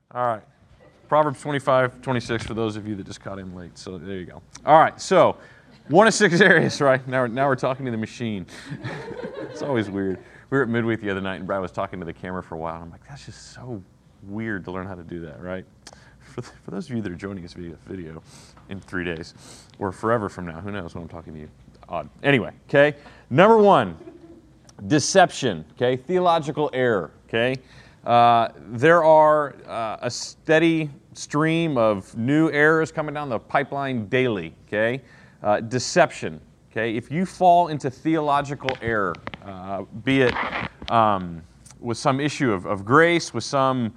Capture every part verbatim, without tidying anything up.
All right. Proverbs twenty-five, twenty-six for those of you that just caught in late. So there you go. All right. So one of six areas, right? Now, we're, now we're talking to the machine. It's always weird. We were at Midweek the other night, and Brad was talking to the camera for a while. And I'm like, that's just so weird to learn how to do that, right? For, for those of you that are joining us via video in three days or forever from now, who knows when I'm talking to you. Odd. Anyway, okay. Number one, deception, okay? Theological error, okay? Uh, there are uh, a steady stream of new errors coming down the pipeline daily, okay? Uh, deception, okay? If you fall into theological error, uh, be it um, with some issue of, of grace, with some,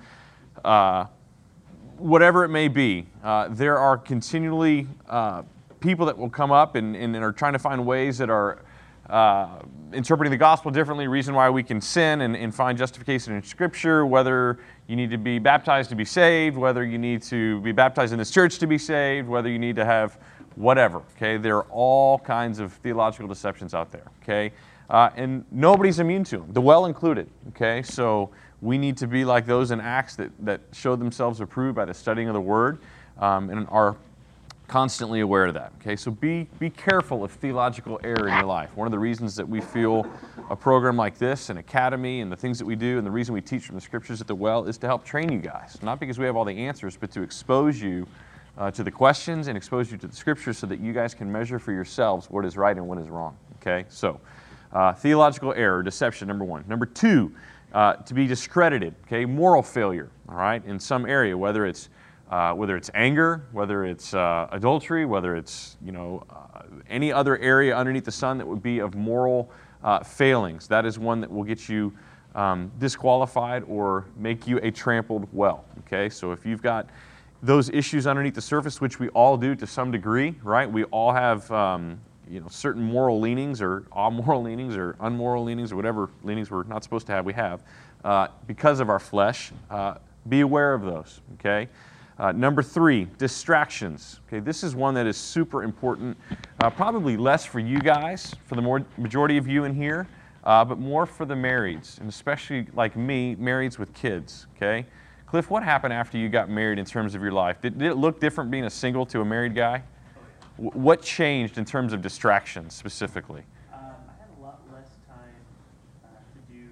uh, whatever it may be, uh, there are continually uh, people that will come up and, and are trying to find ways that are Uh, interpreting the gospel differently, reason why we can sin and, and find justification in Scripture, whether you need to be baptized to be saved, whether you need to be baptized in this church to be saved, whether you need to have whatever, okay? There are all kinds of theological deceptions out there, okay? Uh, and nobody's immune to them, the well included, okay? So we need to be like those in Acts that, that showed themselves approved by the studying of the Word um, and are constantly aware of that, okay? So be be careful of theological error in your life. One of the reasons that we feel a program like this, an academy, and the things that we do, and the reason we teach from the Scriptures at the Well is to help train you guys. Not because we have all the answers, but to expose you uh, to the questions and expose you to the Scriptures so that you guys can measure for yourselves what is right and what is wrong, okay? So uh, theological error, deception, number one. Number two, uh, to be discredited, okay? Moral failure, all right, in some area, whether it's Uh, whether it's anger, whether it's uh, adultery, whether it's you know uh, any other area underneath the sun that would be of moral uh, failings. That is one that will get you um, disqualified or make you a trampled well. Okay, so if you've got those issues underneath the surface, which we all do to some degree, right? We all have um, you know certain moral leanings or amoral leanings or unmoral leanings or whatever leanings we're not supposed to have. We have uh, because of our flesh. Uh, be aware of those. Okay. Uh, number three, distractions. Okay, this is one that is super important. Uh, probably less for you guys, for the more majority of you in here, uh, but more for the marrieds, and especially like me, marrieds with kids. Okay, Cliff, what happened after you got married in terms of your life? Did, did it look different being a single to a married guy? W- what changed in terms of distractions specifically? Um, I had a lot less time uh, to do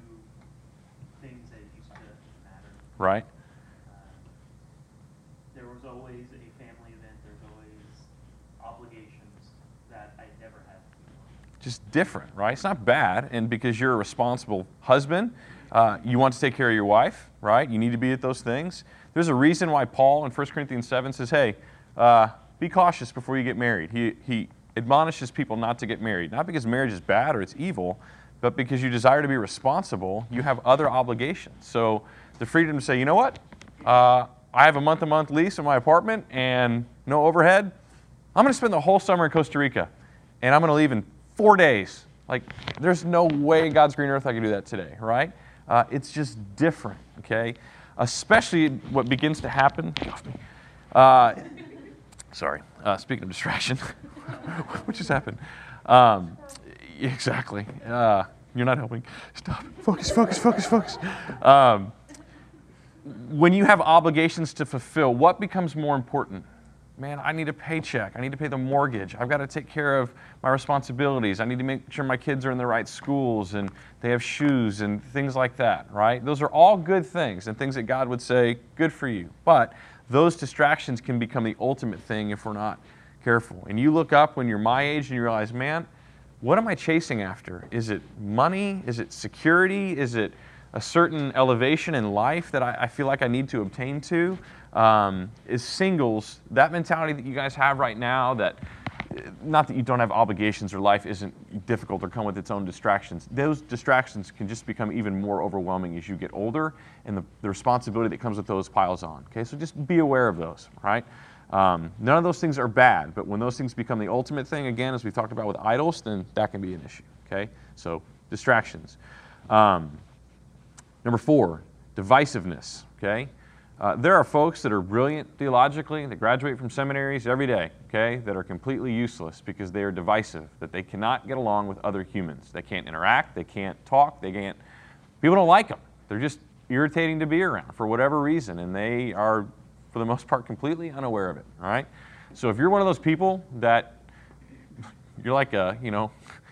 things that used to matter. Right. Always a family event, there's always obligations that I never had before. Just different, right? It's not bad, and because you're a responsible husband, uh, you want to take care of your wife, right? You need to be at those things. There's a reason why Paul in First Corinthians seven says, hey, uh, be cautious before you get married. He, he admonishes people not to get married, not because marriage is bad or it's evil, but because you desire to be responsible, you have other obligations. So the freedom to say, you know what? Uh, I have a month-to-month lease on my apartment and no overhead. I'm going to spend the whole summer in Costa Rica, and I'm going to leave in four days. Like, there's no way God's green earth I can do that today, right? Uh, it's just different, okay? Especially what begins to happen. Get off me. Uh, sorry. Uh, speaking of distraction, what just happened? Um, exactly. Uh, you're not helping. Stop. Focus, focus, focus, focus. Um, When you have obligations to fulfill, what becomes more important? Man, I need a paycheck. I need to pay the mortgage. I've got to take care of my responsibilities. I need to make sure my kids are in the right schools and they have shoes and things like that, right? Those are all good things and things that God would say, good for you. But those distractions can become the ultimate thing if we're not careful. And you look up when you're my age and you realize, man, what am I chasing after? Is it money? Is it security? Is it a certain elevation in life that I, I feel like I need to obtain to? Um, is singles, that mentality that you guys have right now, that not that you don't have obligations or life isn't difficult or come with its own distractions, those distractions can just become even more overwhelming as you get older, and the, the responsibility that comes with those piles on. Okay, so just be aware of those, right? Um, none of those things are bad, but when those things become the ultimate thing, again, as we talked about with idols, then that can be an issue. Okay, so distractions. Um, Number four, divisiveness, okay? Uh, there are folks that are brilliant theologically, that graduate from seminaries every day, okay, that are completely useless because they are divisive, that they cannot get along with other humans. They can't interact, they can't talk, they can't, people don't like them. They're just irritating to be around for whatever reason, and they are, for the most part, completely unaware of it, all right? So if you're one of those people that you're like a, you know,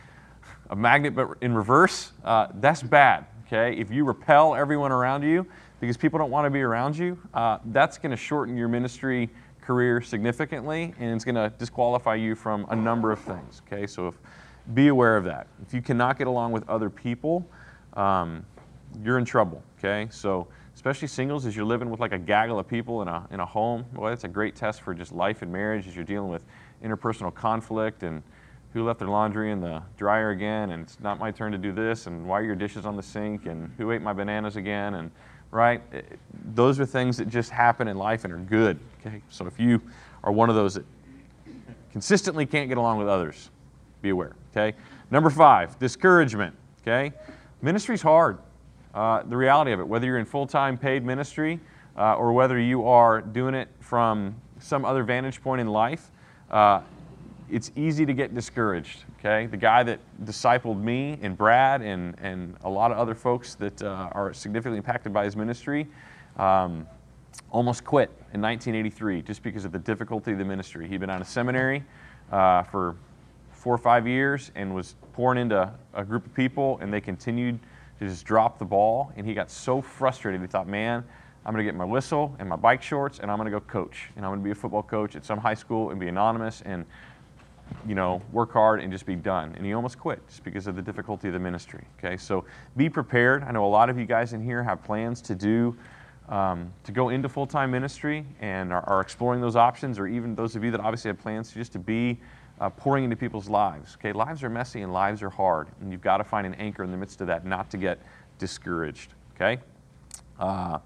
a magnet but in reverse, uh, that's bad, okay? If you repel everyone around you because people don't want to be around you, uh, that's going to shorten your ministry career significantly, and it's going to disqualify you from a number of things, okay? So if, be aware of that. If you cannot get along with other people, um, you're in trouble, okay? So especially singles, as you're living with like a gaggle of people in a, in a home, well, that's a great test for just life and marriage as you're dealing with interpersonal conflict and who left their laundry in the dryer again, and it's not my turn to do this, and why are your dishes on the sink, and who ate my bananas again, and right? Those are things that just happen in life and are good, okay? So if you are one of those that consistently can't get along with others, be aware, okay? Number five, discouragement, okay? Ministry's hard. Uh, the reality of it, whether you're in full-time paid ministry uh, or whether you are doing it from some other vantage point in life, uh, it's easy to get discouraged, okay? The guy that discipled me and Brad and, and a lot of other folks that uh, are significantly impacted by his ministry um, almost quit in nineteen eighty-three just because of the difficulty of the ministry. He'd been out of seminary uh, for four or five years and was pouring into a group of people, and they continued to just drop the ball, and he got so frustrated. He thought, man, I'm going to get my whistle and my bike shorts, and I'm going to go coach, and I'm going to be a football coach at some high school and be anonymous and, you know, work hard and just be done. And he almost quit just because of the difficulty of the ministry, okay? So be prepared. I know a lot of you guys in here have plans to do, um, to go into full-time ministry and are, are exploring those options, or even those of you that obviously have plans just to be Uh, pouring into people's lives. Okay, lives are messy and lives are hard, and you've got to find an anchor in the midst of that, not to get discouraged. Okay. Uh,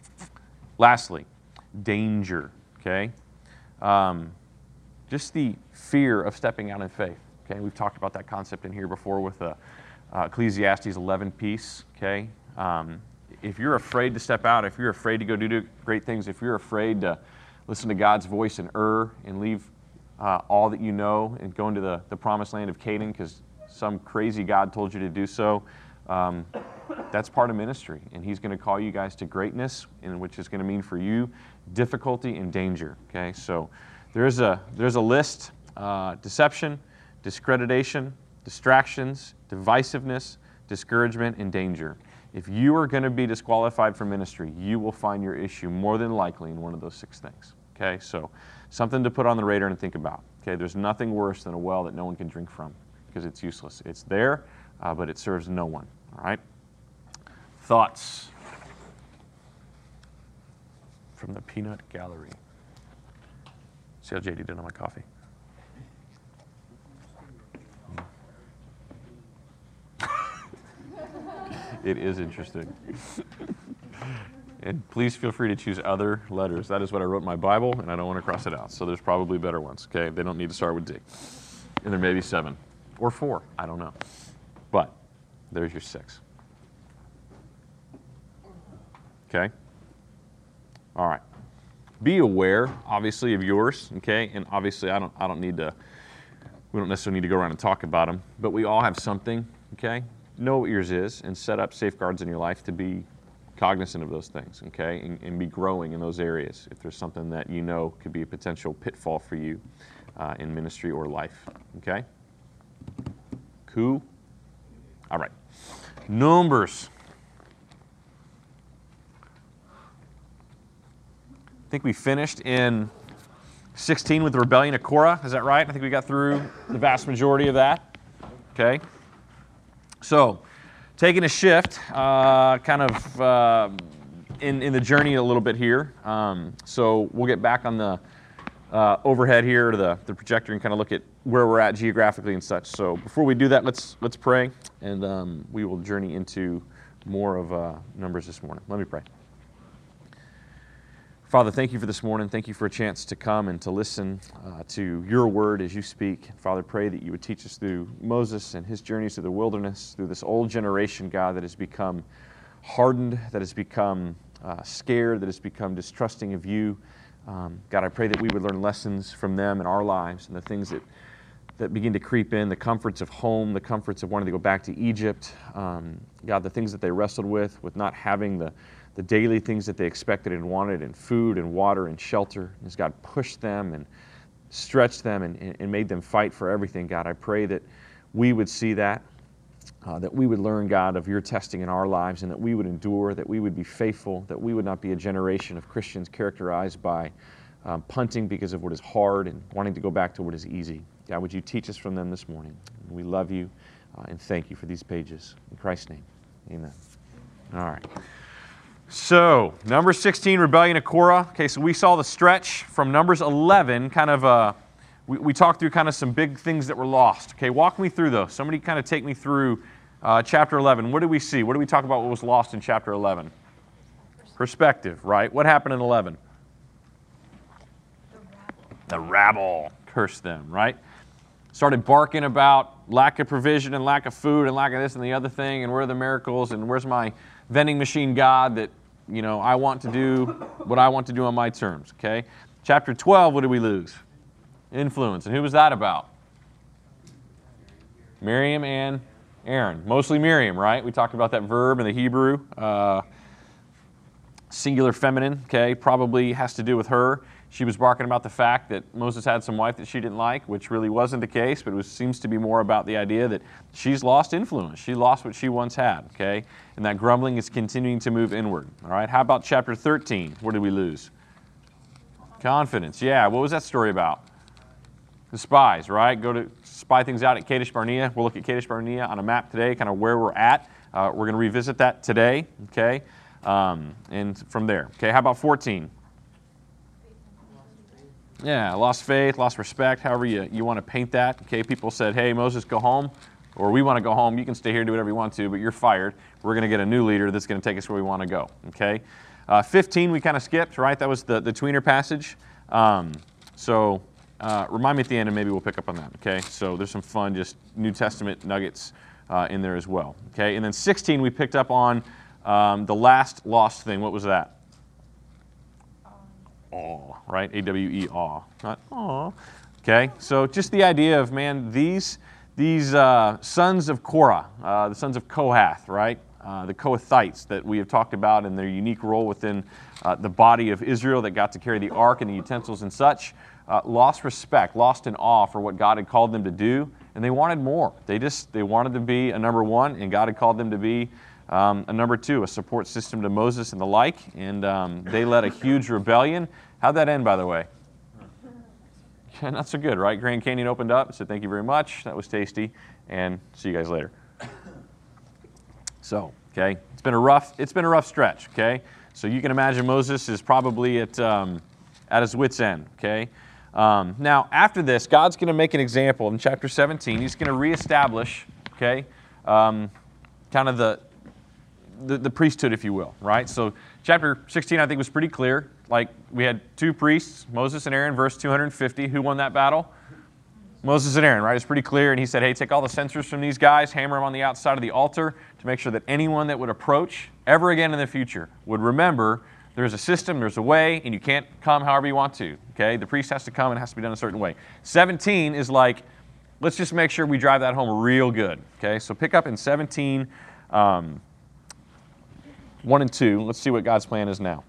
lastly, danger. Okay, um, just the fear of stepping out in faith. Okay, we've talked about that concept in here before with the uh, Ecclesiastes eleven piece. Okay, um, if you're afraid to step out, if you're afraid to go do great things, if you're afraid to listen to God's voice and err and leave Uh, all that you know and go into the, the promised land of Canaan because some crazy God told you to do so, um, that's part of ministry. And he's going to call you guys to greatness, in which is going to mean for you difficulty and danger. Okay, so there's a, there's a list, uh, deception, discreditation, distractions, divisiveness, discouragement, and danger. If you are going to be disqualified from ministry, you will find your issue more than likely in one of those six things. Okay, so something to put on the radar and think about. Okay, there's nothing worse than a well that no one can drink from because it's useless. It's there, uh, but it serves no one. All right? Thoughts from the peanut gallery. See how J D did on my coffee? It is interesting. And please feel free to choose other letters. That is what I wrote in my Bible, and I don't want to cross it out. So there's probably better ones, okay? They don't need to start with D. And there may be seven. Or four. I don't know. But there's your six. Okay? All right. Be aware, obviously, of yours, okay? And obviously, I don't, I don't need to, we don't necessarily need to go around and talk about them. But we all have something, okay? Know what yours is and set up safeguards in your life to be cognizant of those things, okay, and, and be growing in those areas if there's something that you know could be a potential pitfall for you uh, in ministry or life, okay? Cool? All right. Numbers. I think we finished in sixteen with the rebellion of Korah. Is that right? I think we got through the vast majority of that, okay? So, taking a shift, uh, kind of uh, in, in the journey a little bit here. Um, so we'll get back on the uh, overhead here to the, the projector and kind of look at where we're at geographically and such. So before we do that, let's let's pray, and um, we will journey into more of uh, Numbers this morning. Let me pray. Father, thank you for this morning. Thank you for a chance to come and to listen uh, to your word as you speak. Father, pray that you would teach us through Moses and his journeys through the wilderness, through this old generation, God, that has become hardened, that has become uh, scared, that has become distrusting of you. Um, God, I pray that we would learn lessons from them in our lives and the things that that begin to creep in, the comforts of home, the comforts of wanting to go back to Egypt. Um, God, the things that they wrestled with, with not having the, the daily things that they expected and wanted, and food and water and shelter. As God pushed them and stretched them and, and made them fight for everything, God, I pray that we would see that, uh, that we would learn, God, of your testing in our lives, and that we would endure, that we would be faithful, that we would not be a generation of Christians characterized by um, punting because of what is hard and wanting to go back to what is easy. God, would you teach us from them this morning? We love you uh, and thank you for these pages. In Christ's name, amen. All right. So, Numbers sixteen, rebellion of Korah. Okay, so we saw the stretch from Numbers eleven, kind of, uh, we, we talked through kind of some big things that were lost. Okay, walk me through those. Somebody kind of take me through uh, chapter eleven. What did we see? What did we talk about what was lost in chapter eleven? Perspective, right? What happened in eleven? The rabble. Curse them, right? Started barking about lack of provision and lack of food and lack of this and the other thing, and where are the miracles, and where's my vending machine God that, you know, I want to do what I want to do on my terms, okay? Chapter twelve, what did we lose? Influence. And who was that about? Miriam and Aaron. Mostly Miriam, right? We talked about that verb in the Hebrew. Uh, singular feminine, okay? Probably has to do with her. She was barking about the fact that Moses had some wife that she didn't like, which really wasn't the case, but it was, seems to be more about the idea that she's lost influence. She lost what she once had, okay? And that grumbling is continuing to move inward, all right? How about chapter thirteen? Where did we lose? Confidence, yeah. What was that story about? The spies, right? Go to spy things out at Kadesh Barnea. We'll look at Kadesh Barnea on a map today, kind of where we're at. Uh, we're going to revisit that today, okay? Um, and from there, okay? How about fourteen? Yeah, lost faith, lost respect, however you, you want to paint that. Okay, people said, hey, Moses, go home, or we want to go home. You can stay here and do whatever you want to, but you're fired. We're going to get a new leader that's going to take us where we want to go. Okay, uh, fifteen we kind of skipped, right? That was the, the tweener passage. Um, so uh, remind me at the end, and maybe we'll pick up on that. Okay, so there's some fun, just New Testament nuggets uh, in there as well. Okay, and then sixteen we picked up on um, the last lost thing. What was that? Awe, right? A W E awe, not aw. Okay, so just the idea of, man, these these uh, sons of Korah, uh, the sons of Kohath, right? Uh, the Kohathites that we have talked about in their unique role within uh, the body of Israel that got to carry the ark and the utensils and such, uh, lost respect, lost in awe for what God had called them to do, and they wanted more. They just they wanted to be a number one, and God had called them to be Um, a number two, a support system to Moses and the like, and um, they led a huge rebellion. How'd that end, by the way? Not so good, right? Grand Canyon opened up, said thank you very much, that was tasty, and see you guys later. So, okay, it's been a rough, it's been a rough stretch, okay? So you can imagine Moses is probably at um, at his wit's end, okay? Um, now, after this, God's going to make an example in chapter seventeen. He's going to reestablish, okay, um, kind of the The, the priesthood, if you will, right? So chapter sixteen, I think, was pretty clear. Like, we had two priests, Moses and Aaron, verse two hundred fifty. Who won that battle? Moses and Aaron, right? It's pretty clear. And he said, hey, take all the censers from these guys, hammer them on the outside of the altar to make sure that anyone that would approach ever again in the future would remember there's a system, there's a way, and you can't come however you want to, okay? The priest has to come and it has to be done a certain way. seventeen is like, let's just make sure we drive that home real good, okay? So pick up in seventeen, um, one and two. Let's see what God's plan is now.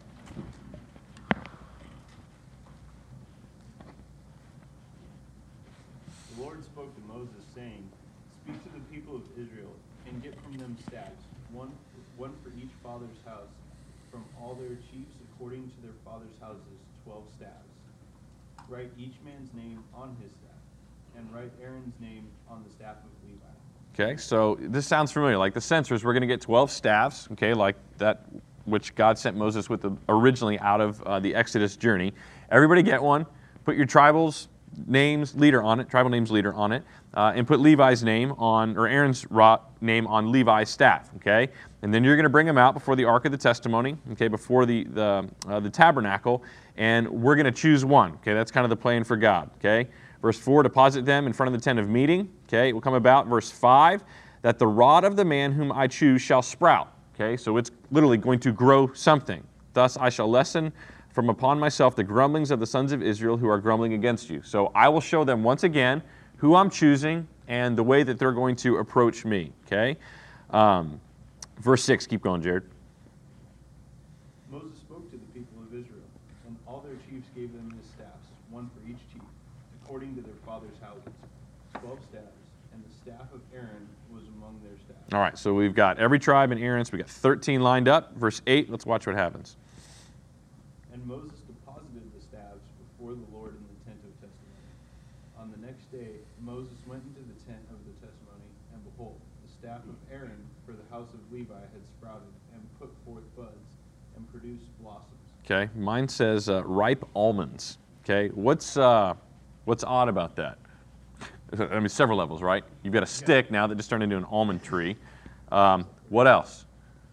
The Lord spoke to Moses, saying, speak to the people of Israel, and get from them staffs, one, one for each father's house, from all their chiefs according to their father's houses, twelve staffs. Write each man's name on his staff, and write Aaron's name on the staff of Levi. Okay, so this sounds familiar. Like the censers, we're going to get twelve staffs, okay, like that which God sent Moses with the, originally out of uh, the Exodus journey. Everybody get one. Put your tribal's names leader on it, tribal names leader on it, uh, and put Levi's name on, or Aaron's name on Levi's staff, okay? And then you're going to bring them out before the Ark of the Testimony, okay, before the the, uh, the tabernacle, and we're going to choose one, okay? That's kind of the plan for God, okay? Verse four, deposit them in front of the tent of meeting. Okay, it will come about. Verse five, that the rod of the man whom I choose shall sprout. Okay, so it's literally going to grow something. Thus I shall lessen from upon myself the grumblings of the sons of Israel who are grumbling against you. So I will show them once again who I'm choosing and the way that they're going to approach me, okay? Um, verse six, keep going, Jared. Moses spoke to the people of Israel, and all their chiefs gave them his staffs, one for each chief, according to their fathers' houses, twelve staffs, and the staff of Aaron was among their staffs. All right, so we've got every tribe in Aaron, so we've got thirteen lined up. Verse eight, let's watch what happens. And Moses deposited the staffs before the Lord in the tent of testimony. On the next day, Moses went into the tent of the testimony, and behold, the staff of Aaron for the house of Levi had sprouted and put forth buds and produced blossoms. Okay, mine says uh, ripe almonds. Okay, what's uh, what's odd about that? I mean, several levels, right? You've got a stick now that just turned into an almond tree. Um, what else?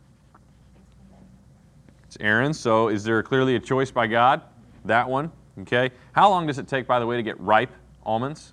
It's Aaron. So, is there clearly a choice by God? That one. Okay. How long does it take, by the way, to get ripe almonds?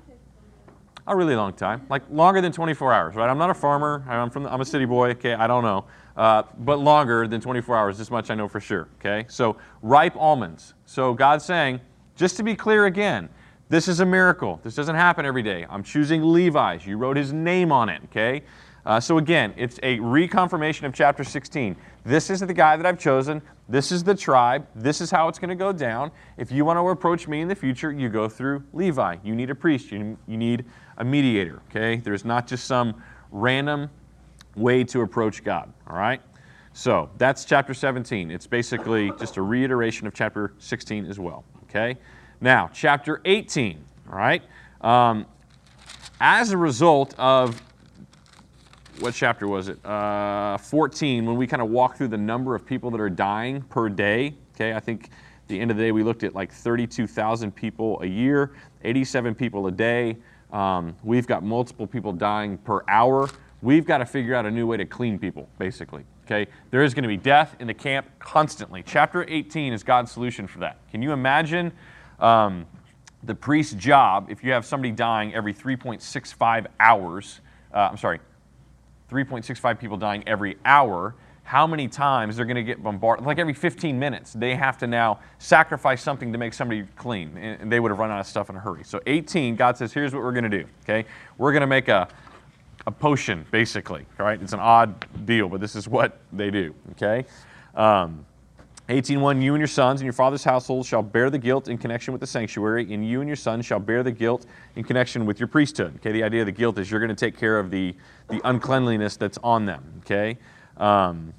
A really long time, like longer than twenty-four hours, right? I'm not a farmer. I'm from. The, I'm a city boy. Okay, I don't know, uh, but longer than twenty-four hours. This much I know for sure. Okay, so ripe almonds. So God's saying, just to be clear again, this is a miracle. This doesn't happen every day. I'm choosing Levi's. You wrote his name on it. Okay, uh, so again, it's a reconfirmation of chapter sixteen. This is the guy that I've chosen. This is the tribe. This is how it's going to go down. If you want to approach me in the future, you go through Levi. You need a priest. You, you need a mediator, okay? There's not just some random way to approach God, all right? So that's chapter seventeen. It's basically just a reiteration of chapter sixteen as well, okay? Now, chapter eighteen, all right? Um, as a result of, what chapter was it? Uh, fourteen, when we kind of walk through the number of people that are dying per day, okay? I think at the end of the day we looked at like thirty-two thousand people a year, eighty-seven people a day. Um, we've got multiple people dying per hour. We've got to figure out a new way to clean people, basically. Okay, there is going to be death in the camp constantly. Chapter eighteen is God's solution for that. Can you imagine um, the priest's job if you have somebody dying every three point six five hours? Uh, I'm sorry, three point six five people dying every hour. How many times they're going to get bombarded? Like every fifteen minutes, they have to now sacrifice something to make somebody clean, and they would have run out of stuff in a hurry. So eighteen, God says, here's what we're going to do. Okay, we're going to make a a potion, basically. All right, it's an odd deal, but this is what they do. Okay, um, eighteen one, you and your sons and your father's household shall bear the guilt in connection with the sanctuary, and you and your sons shall bear the guilt in connection with your priesthood. Okay, the idea of the guilt is you're going to take care of the the uncleanliness that's on them. Okay. Um,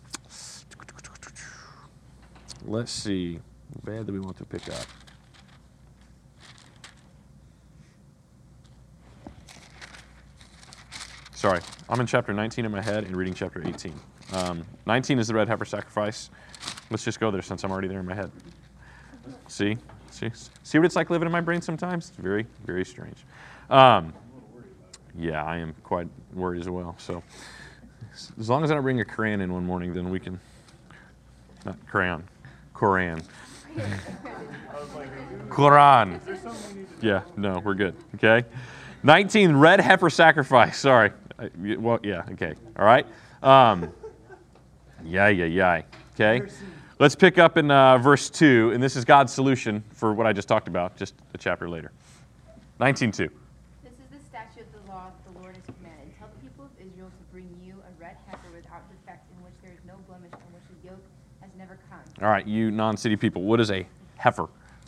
let's see. What bad do we want to pick up? Sorry, I'm in chapter nineteen in my head and reading chapter eighteen. Um, nineteen is the red heifer sacrifice. Let's just go there since I'm already there in my head. See? See? See what it's like living in my brain sometimes? It's very, very strange. Um, yeah, I am quite worried as well. So. As long as I don't bring a crayon in one morning, then we can, not crayon, Koran. Quran. Yeah, no, we're good, okay? nineteen, red heifer sacrifice, sorry. I, well, yeah, okay, all right? Um, yeah, yeah, yeah, okay? Let's pick up in uh, verse two, and this is God's solution for what I just talked about, just a chapter later. nineteen two. All right, you non-city people, what is a heifer?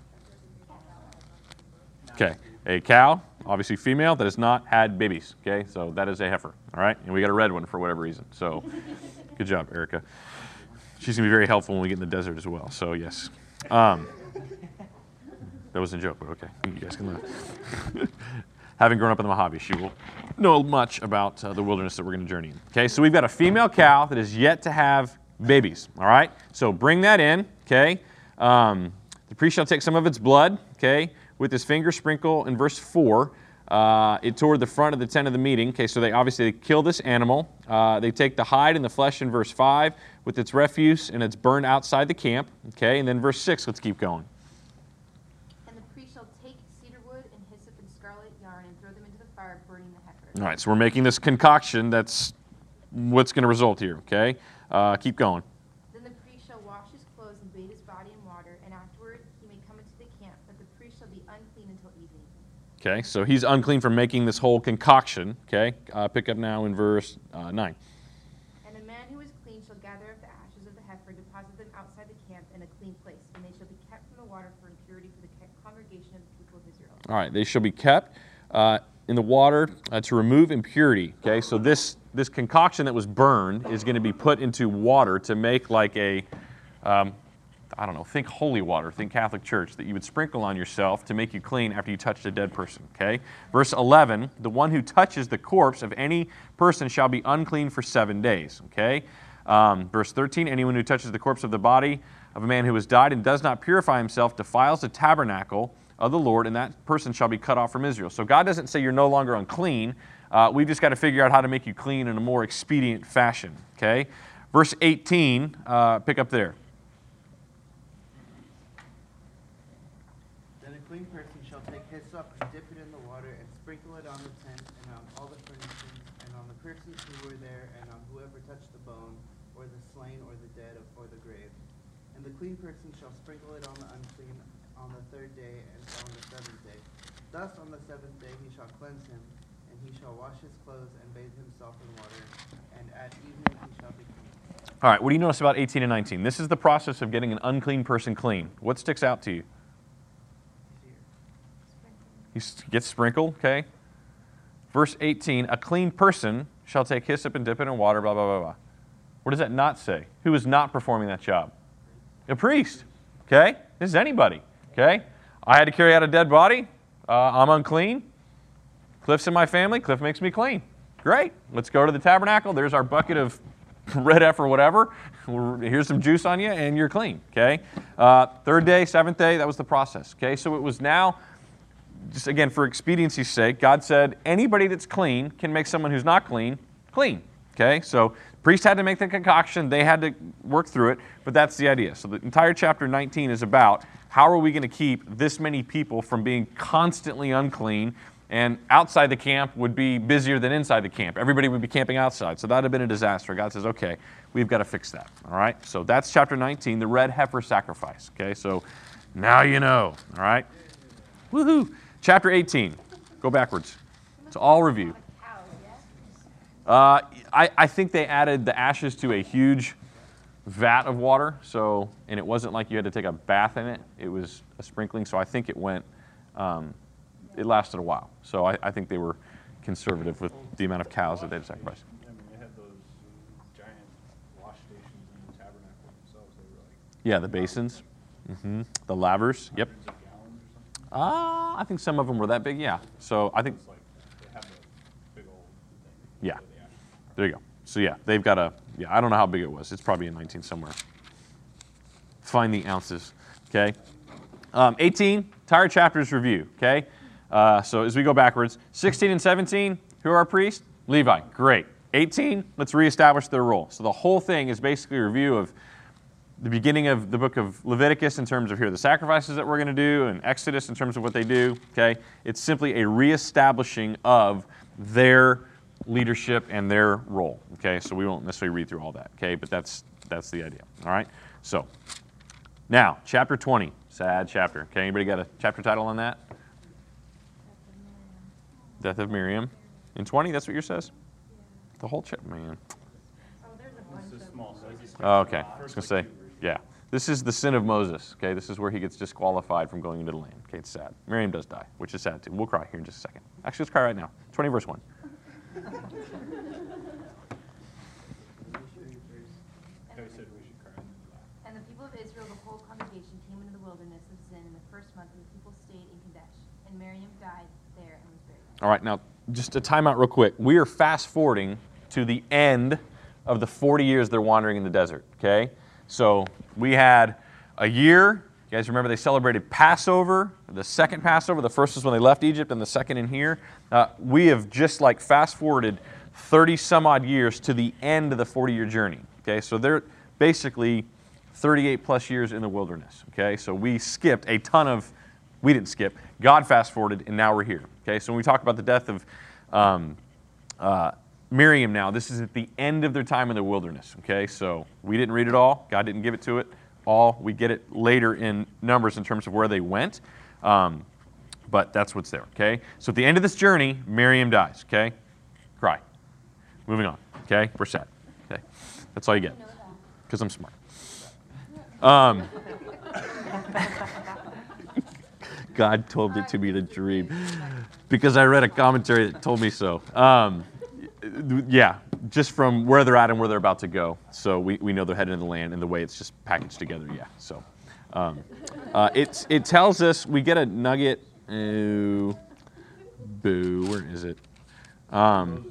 Okay, a cow, obviously female, that has not had babies. Okay, so that is a heifer. All right, and we got a red one for whatever reason. So, good job, Erica. She's gonna be very helpful when we get in the desert as well. So yes, um, that was a joke, but okay, you guys can laugh. Having grown up in the Mojave, she will know much about uh, the wilderness that we're going to journey in. Okay, so we've got a female cow that is yet to have babies, all right? So bring that in, okay? Um, the priest shall take some of its blood, okay, with his finger sprinkle in verse four, uh, it toward the front of the tent of the meeting. Okay, so they obviously they kill this animal. Uh, they take the hide and the flesh in verse five with its refuse, and it's burned outside the camp, okay? And then verse six, let's keep going. And the priest shall take cedar wood and hyssop and scarlet yarn and throw them into the fire, burning the heifer. All right, so we're making this concoction. That's what's going to result here, okay? Uh, keep going. Then the priest shall wash his clothes and bathe his body in water, and afterward he may come into the camp, but the priest shall be unclean until evening. Okay, so he's unclean from making this whole concoction. Okay, uh, pick up now in verse uh, nine. And a man who is clean shall gather up the ashes of the heifer, deposit them outside the camp in a clean place, and they shall be kept from the water for impurity for the ca- congregation of the people of Israel. All right, they shall be kept uh, in the water uh, to remove impurity. Okay, so this this concoction that was burned is going to be put into water to make like a, um, I don't know, think holy water, think Catholic Church, that you would sprinkle on yourself to make you clean after you touched a dead person. Okay, verse eleven: the one who touches the corpse of any person shall be unclean for seven days. Okay, um, verse thirteen: anyone who touches the corpse of the body of a man who has died and does not purify himself defiles the tabernacle of the Lord, and that person shall be cut off from Israel. So God doesn't say you're no longer unclean. Uh, we've just got to figure out how to make you clean in a more expedient fashion. Okay, verse eighteen, uh, pick up there. Then a clean person shall take hyssop and dip it in the water and sprinkle it on the tent and on all the furnishings and on the persons who were there and on whoever touched the bone or the slain or the dead or the grave. And the clean person shall sprinkle it on the unclean on the third day and on the seventh day. Thus on the seventh day he shall cleanse him, and he shall wash his clothes and bathe himself in water, and at evening he shall be clean. All right, what do you notice about eighteen and nineteen? This is the process of getting an unclean person clean. What sticks out to you? He gets sprinkled, okay? Verse eighteen, a clean person shall take hyssop and dip it in water, blah, blah, blah, blah. What does that not say? Who is not performing that job? A priest, okay? This is anybody, okay? I had to carry out a dead body. Uh, I'm unclean. Cliff's in my family. Cliff makes me clean. Great. Let's go to the tabernacle. There's our bucket of red F or whatever. Here's some juice on you, and you're clean, okay? Uh, third day, seventh day, that was the process, okay? So it was now, just again, for expediency's sake, God said anybody that's clean can make someone who's not clean, clean, okay? So priest had to make the concoction. They had to work through it, but that's the idea. So the entire chapter nineteen is about how are we going to keep this many people from being constantly unclean, and outside the camp would be busier than inside the camp. Everybody would be camping outside, so that would have been a disaster. God says, okay, we've got to fix that, all right? So that's chapter nineteen, the red heifer sacrifice, okay? So now you know, all right? Woohoo! Chapter eighteen, go backwards. It's all review. Uh, I, I think they added the ashes to a huge vat of water, so, and it wasn't like you had to take a bath in it. It was a sprinkling, so I think it went, um, it lasted a while. So I, I think they were conservative with the amount of cows that they had sacrificed. I mean, they had those giant wash stations in the tabernacle themselves. They were like Yeah, the basins, mm-hmm. the lavers, yep. hundreds of gallons or something. Uh, I think some of them were that big, yeah. So I think, It's like they have a big old thing. Yeah. for the ashes. there you go. So yeah, they've got a, yeah, I don't know how big it was. It's probably in nineteen somewhere. Find the ounces, okay? Um, eighteen, entire chapters review, okay? Uh, so as we go backwards, sixteen and seventeen, who are our priests? Levi, great. eighteen, let's reestablish their role. So the whole thing is basically a review of the beginning of the book of Leviticus in terms of here are the sacrifices that we're going to do, and Exodus in terms of what they do, okay? It's simply a reestablishing of their leadership and their role, okay? So we won't necessarily read through all that, okay? But that's that's the idea, all right? So now, chapter twenty, sad chapter, okay? Anybody got a chapter title on that? Death of Miriam. In twenty, that's what yours says? The whole chapter, man. Oh, there's a bunch It's a of. small size. Oh, okay, I was going to say, yeah. This is the sin of Moses, okay? This is where he gets disqualified from going into the land. Okay, it's sad. Miriam does die, which is sad too. We'll cry here in just a second. Actually, let's cry right now. twenty verse one. Let me show you first. I said we should cry and then laugh. And the people of Israel, the whole congregation, came into the wilderness of Zin in the first month, and the people stayed in Kadesh. And Miriam died there and was buried. All right, now, just a timeout real quick. We are fast forwarding to the end of the forty years they're wandering in the desert, okay? So we had a year. You guys remember they celebrated Passover, the second Passover. The first was when they left Egypt, and the second in here. Uh, we have just like fast forwarded thirty some odd years to the end of the forty-year journey, okay? So they're basically thirty-eight plus years in the wilderness, okay? So we skipped a ton of, we didn't skip, God fast forwarded, and now we're here, okay? So when we talk about the death of um, uh, Miriam now, this is at the end of their time in the wilderness, okay? So we didn't read it all. God didn't give it to it all. We get it later in Numbers in terms of where they went. Um, But that's what's there, okay? So at the end of this journey, Miriam dies, okay? Cry. Moving on, okay? We're set, okay? That's all you get, because I'm smart. Um, God told it to me in a dream because I read a commentary that told me so. Um, yeah, just from where they're at and where they're about to go. So we, we know they're heading into the land and the way it's just packaged together, yeah. So um, uh, it's, it tells us, we get a nugget. Oh, boo, where is it? Um,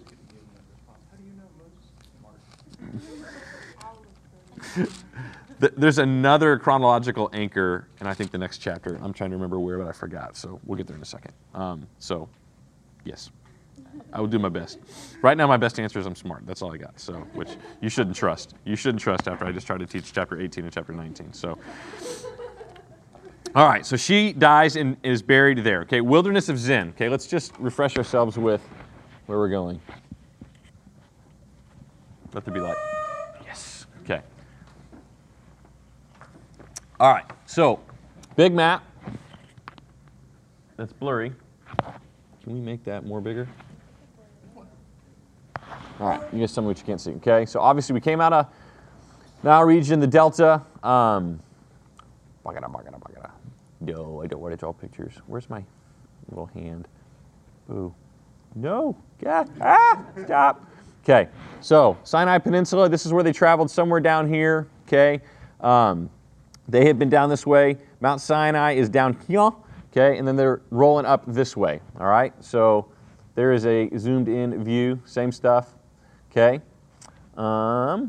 there's another chronological anchor, and I think the next chapter, I'm trying to remember where, but I forgot, so we'll get there in a second. Um, so, yes, I will do my best. Right now, my best answer is I'm smart. That's all I got, so, which you shouldn't trust. You shouldn't trust after I just tried to teach chapter eighteen and chapter nineteen, so. All right, so she dies and is buried there. Okay, Wilderness of Zin. Okay, let's just refresh ourselves with where we're going. Let there be light. Yes. Okay. All right, so big map. That's blurry. Can we make that more bigger? All right, you guys tell me what you can't see. Okay, so obviously we came out of Nile region, the Delta. Um, bagada, bagada, bagada. No, I don't want to draw pictures. Where's my little hand? Ooh. No. God. Ah, stop. Okay, so Sinai Peninsula, this is where they traveled, somewhere down here. Okay, um, they had been down this way. Mount Sinai is down here. Okay, and then they're rolling up this way. All right, so there is a zoomed in view, same stuff. Okay. Um,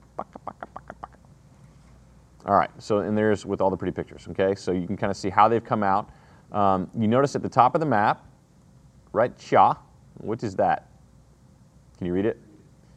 all right, so and there's with all the pretty pictures, okay? So you can kind of see how they've come out. Um, you notice at the top of the map, right, Cha, what is that? Can you read it?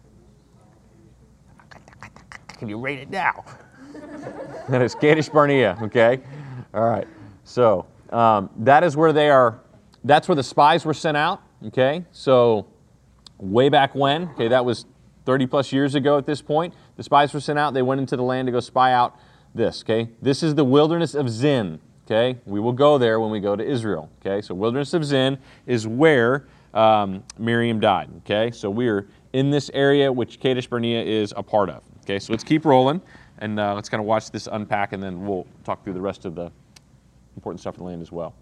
Can you read it now? That is Kadesh Barnea, okay? All right, so um, that is where they are, that's where the spies were sent out, okay? So way back when, okay, that was thirty plus years ago at this point, the spies were sent out, they went into the land to go spy out this, okay? This is the Wilderness of Zin, okay? We will go there when we go to Israel, okay? So Wilderness of Zin is where um, Miriam died, okay? So we are in this area which Kadesh Barnea is a part of, okay? So let's keep rolling, and uh, let's kind of watch this unpack, and then we'll talk through the rest of the important stuff in the land as well.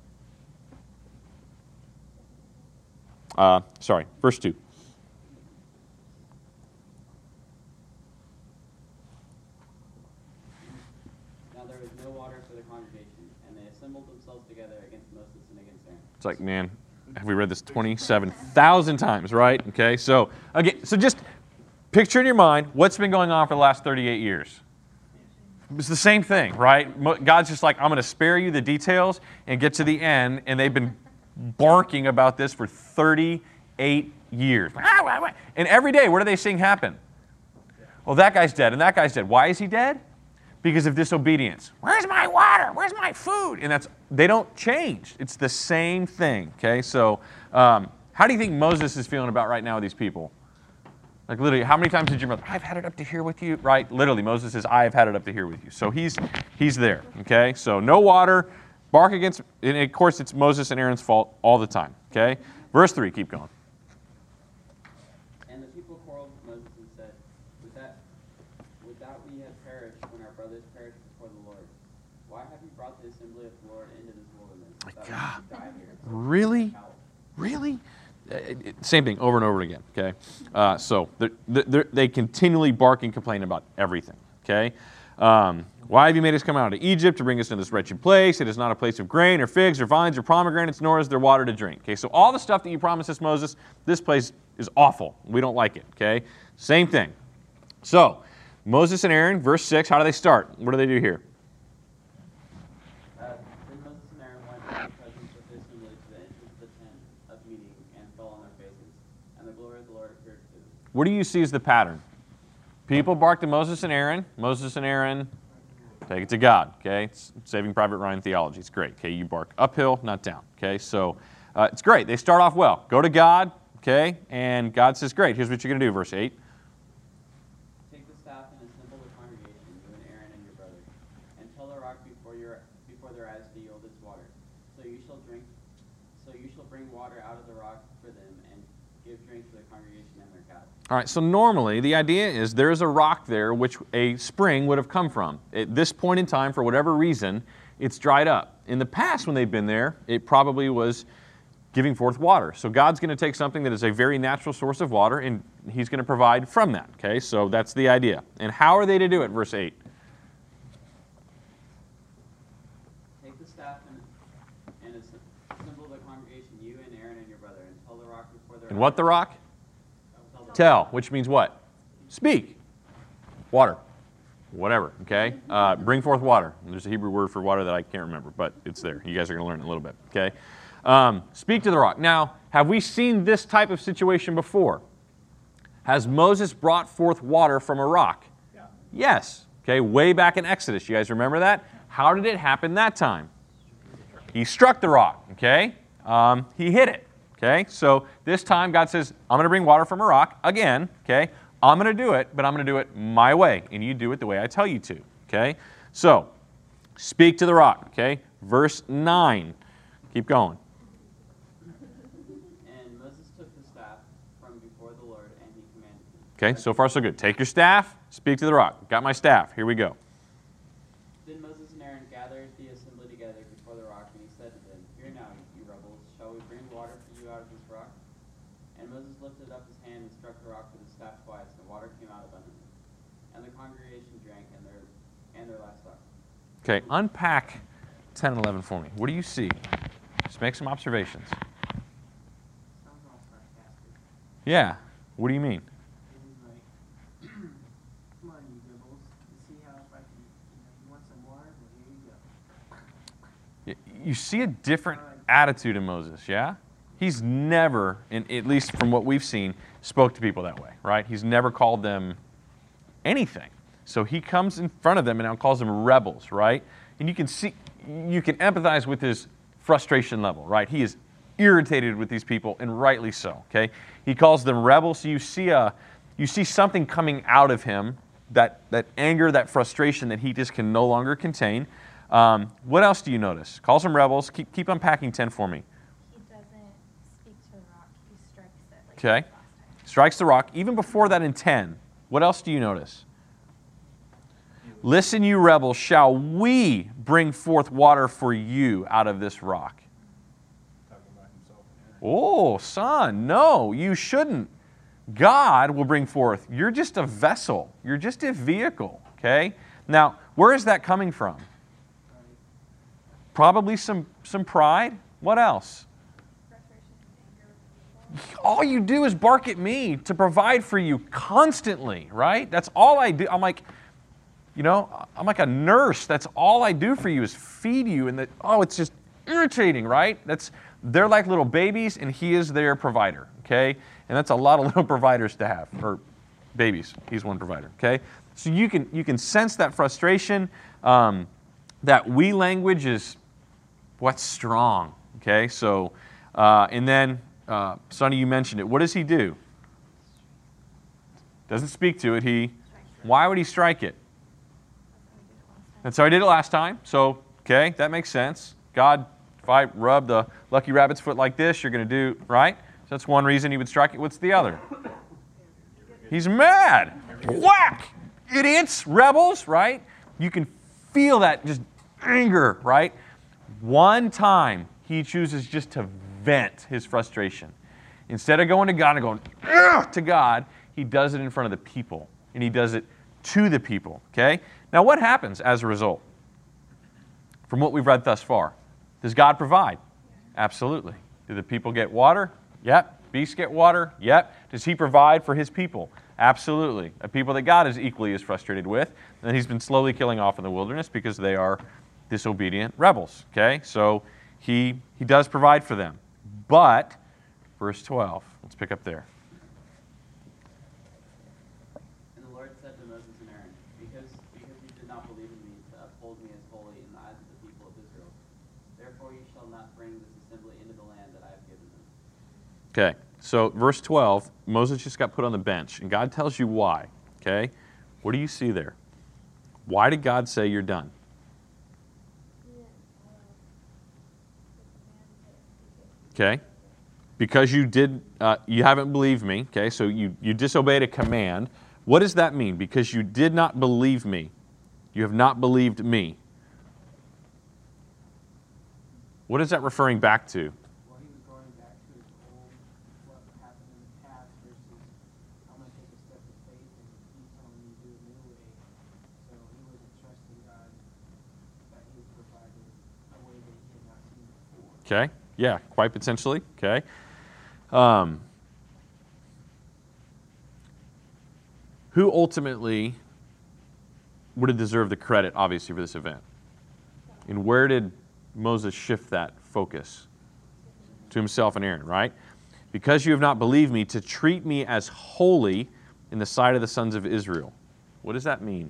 Uh, sorry, verse two. It's like, man, have we read this twenty-seven thousand times, right? Okay, so again, so just picture in your mind what's been going on for the last thirty-eight years. It's the same thing, right? God's just like, I'm going to spare you the details and get to the end, and they've been barking about this for thirty-eight years. And every day, what are they seeing happen? Well, that guy's dead, and that guy's dead. Why is he dead? Because of disobedience. Where's my water? Where's my food? And that's, they don't change. It's the same thing, okay? So um, how do you think Moses is feeling about right now with these people? Like literally, how many times did your mother, I've had it up to here with you, right? Literally, Moses says, I have had it up to here with you. So he's he's there, okay? So no water, bark against, and of course it's Moses and Aaron's fault all the time, okay? Verse three, keep going. And the people quarreled with Moses and said, Would that, would that we had perished when our brothers perished before the Lord? Why have you brought the assembly of the Lord into this wilderness? My that God, we should die here? really? Really? It, it, same thing over and over again, okay? Uh, so they're, they're, they continually bark and complain about everything, okay? Um, why have you made us come out of Egypt to bring us into this wretched place? It is not a place of grain or figs or vines or pomegranates, nor is there water to drink. Okay, so all the stuff that you promised us, Moses, this place is awful. We don't like it, okay? Same thing. So Moses and Aaron, verse six, how do they start? What do they do here? Uh, then Moses and Aaron went in the presence of the assembly to the entrance of the tent of meeting and fell on their faces, and the glory of the Lord appeared to them. What do you see as the pattern? People bark to Moses and Aaron. Moses and Aaron take it to God, okay? It's Saving Private Ryan theology. It's great, okay? You bark uphill, not down, okay? So uh, it's great. They start off well. Go to God, okay? And God says, great, here's what you're going to do, verse eight. Take the staff and assemble the congregation, you and Aaron and your brothers, and tell the rock before your before their eyes to yield its water. So you shall drink So you shall bring water out of the rock for them and give drink to the congregation and their cattle. All right, so normally the idea is there is a rock there which a spring would have come from. At this point in time, for whatever reason, it's dried up. In the past, when they've been there, it probably was giving forth water. So God's going to take something that is a very natural source of water, and He's going to provide from that. Okay, so that's the idea. And how are they to do it? Verse eight. Take the staff and, and a symbol of the congregation, you and Aaron and your brother, and tell the rock before their And what the rock? Tell the Tell, which means what? Speak. Water. Whatever, okay? Uh, bring forth water. There's a Hebrew word for water that I can't remember, but it's there. You guys are going to learn it in a little bit, okay? Um, speak to the rock. Now, have we seen this type of situation before? Has Moses brought forth water from a rock? Yeah. Yes. Okay, way back in Exodus. You guys remember that? How did it happen that time? He struck the rock, okay? Um, he hit it, okay? So this time God says, I'm going to bring water from a rock again, okay? I'm going to do it, but I'm going to do it my way, and you do it the way I tell you to, okay? So, speak to the rock, okay? Verse nine. Keep going. And Moses took the staff from before the Lord, and he commanded him. Okay, so far so good. Take your staff, speak to the rock. Got my staff. Here we go. Then Moses and Aaron gathered the assembly together before the rock, and he said to them, Hear now, you rebels, shall we bring water for you out of this rock? And Moses lifted up his hand and struck the rock with his staff twice, and the water came out abundantly. And the congregation drank, and their and their livestock. Okay, unpack ten and eleven for me. What do you see? Just make some observations. Sounds all sarcastic. Yeah, what do you mean? It was like, come on, you rebels. You see how if I can, you know, you want some water? Well, here you go. Y- You see a different attitude in Moses, yeah? He's never, in, at least from what we've seen, spoke to people that way, right? He's never called them anything. So he comes in front of them and now calls them rebels, right? And you can see, you can empathize with his frustration level, right? He is irritated with these people, and rightly so, okay? He calls them rebels, so you see a, you see something coming out of him, that, that anger, that frustration that he just can no longer contain. Um, what else do you notice? Calls them rebels. Keep, keep unpacking ten for me. He doesn't speak to the rock. He strikes it like Okay. last time. Strikes the rock. Even before that in ten, what else do you notice? Listen, you rebels, shall we bring forth water for you out of this rock? Talking about himself and Aaron. Oh, son, no, you shouldn't. God will bring forth. You're just a vessel. You're just a vehicle, okay? Now, where is that coming from? Probably some, some pride. What else? Frustration and anger with people. All you do is bark at me to provide for you constantly, right? That's all I do. I'm like, you know, I'm like a nurse. That's all I do for you is feed you. And that, oh, it's just irritating, right? That's, they're like little babies, and he is their provider, okay? And that's a lot of little providers to have, or babies. He's one provider, okay? So you can, you can sense that frustration. Um, that we language is what's strong, okay? So, uh, and then, uh, Sonny, you mentioned it. What does he do? Doesn't speak to it. He, why would he strike it? That's how he did it last time. So, okay, that makes sense. God, if I rub the lucky rabbit's foot like this, you're going to do, right? So that's one reason he would strike it. What's the other? He's mad. Whack! Idiots, rebels, right? You can feel that just anger, right? One time, he chooses just to vent his frustration. Instead of going to God and going, ugh, to God, he does it in front of the people. And he does it to the people, okay? Now, what happens as a result? From what we've read thus far, does God provide? Absolutely. Do the people get water? Yep. Beasts get water? Yep. Does he provide for his people? Absolutely. A people that God is equally as frustrated with, and he's been slowly killing off in the wilderness because they are disobedient rebels, okay? So he, he does provide for them. But, verse twelve, let's pick up there. And the Lord said to Moses and Aaron, Because, because you did not believe in me to uphold me as holy in the eyes of the people of Israel, therefore you shall not bring this assembly into the land that I have given them. Okay, so verse twelve, Moses just got put on the bench, and God tells you why, okay? What do you see there? Why did God say you're done? He didn't follow the command to speak it. okay? Because you did, uh, you haven't believed me, okay? So you, you disobeyed a command. What does that mean? Because you did not believe me. You have not believed me. What is that referring back to? Well, he was going back to his old, what happened in the past versus I'm going to take a step of faith and he's telling me to do a new way. So he wasn't trusting God that he had provided a way that he had not seen before. Okay, yeah, quite potentially, okay. Um, who ultimately would have deserved the credit, obviously, for this event? And where did Moses shift that focus? To himself and Aaron, right? Because you have not believed me, to treat me as holy in the sight of the sons of Israel. What does that mean?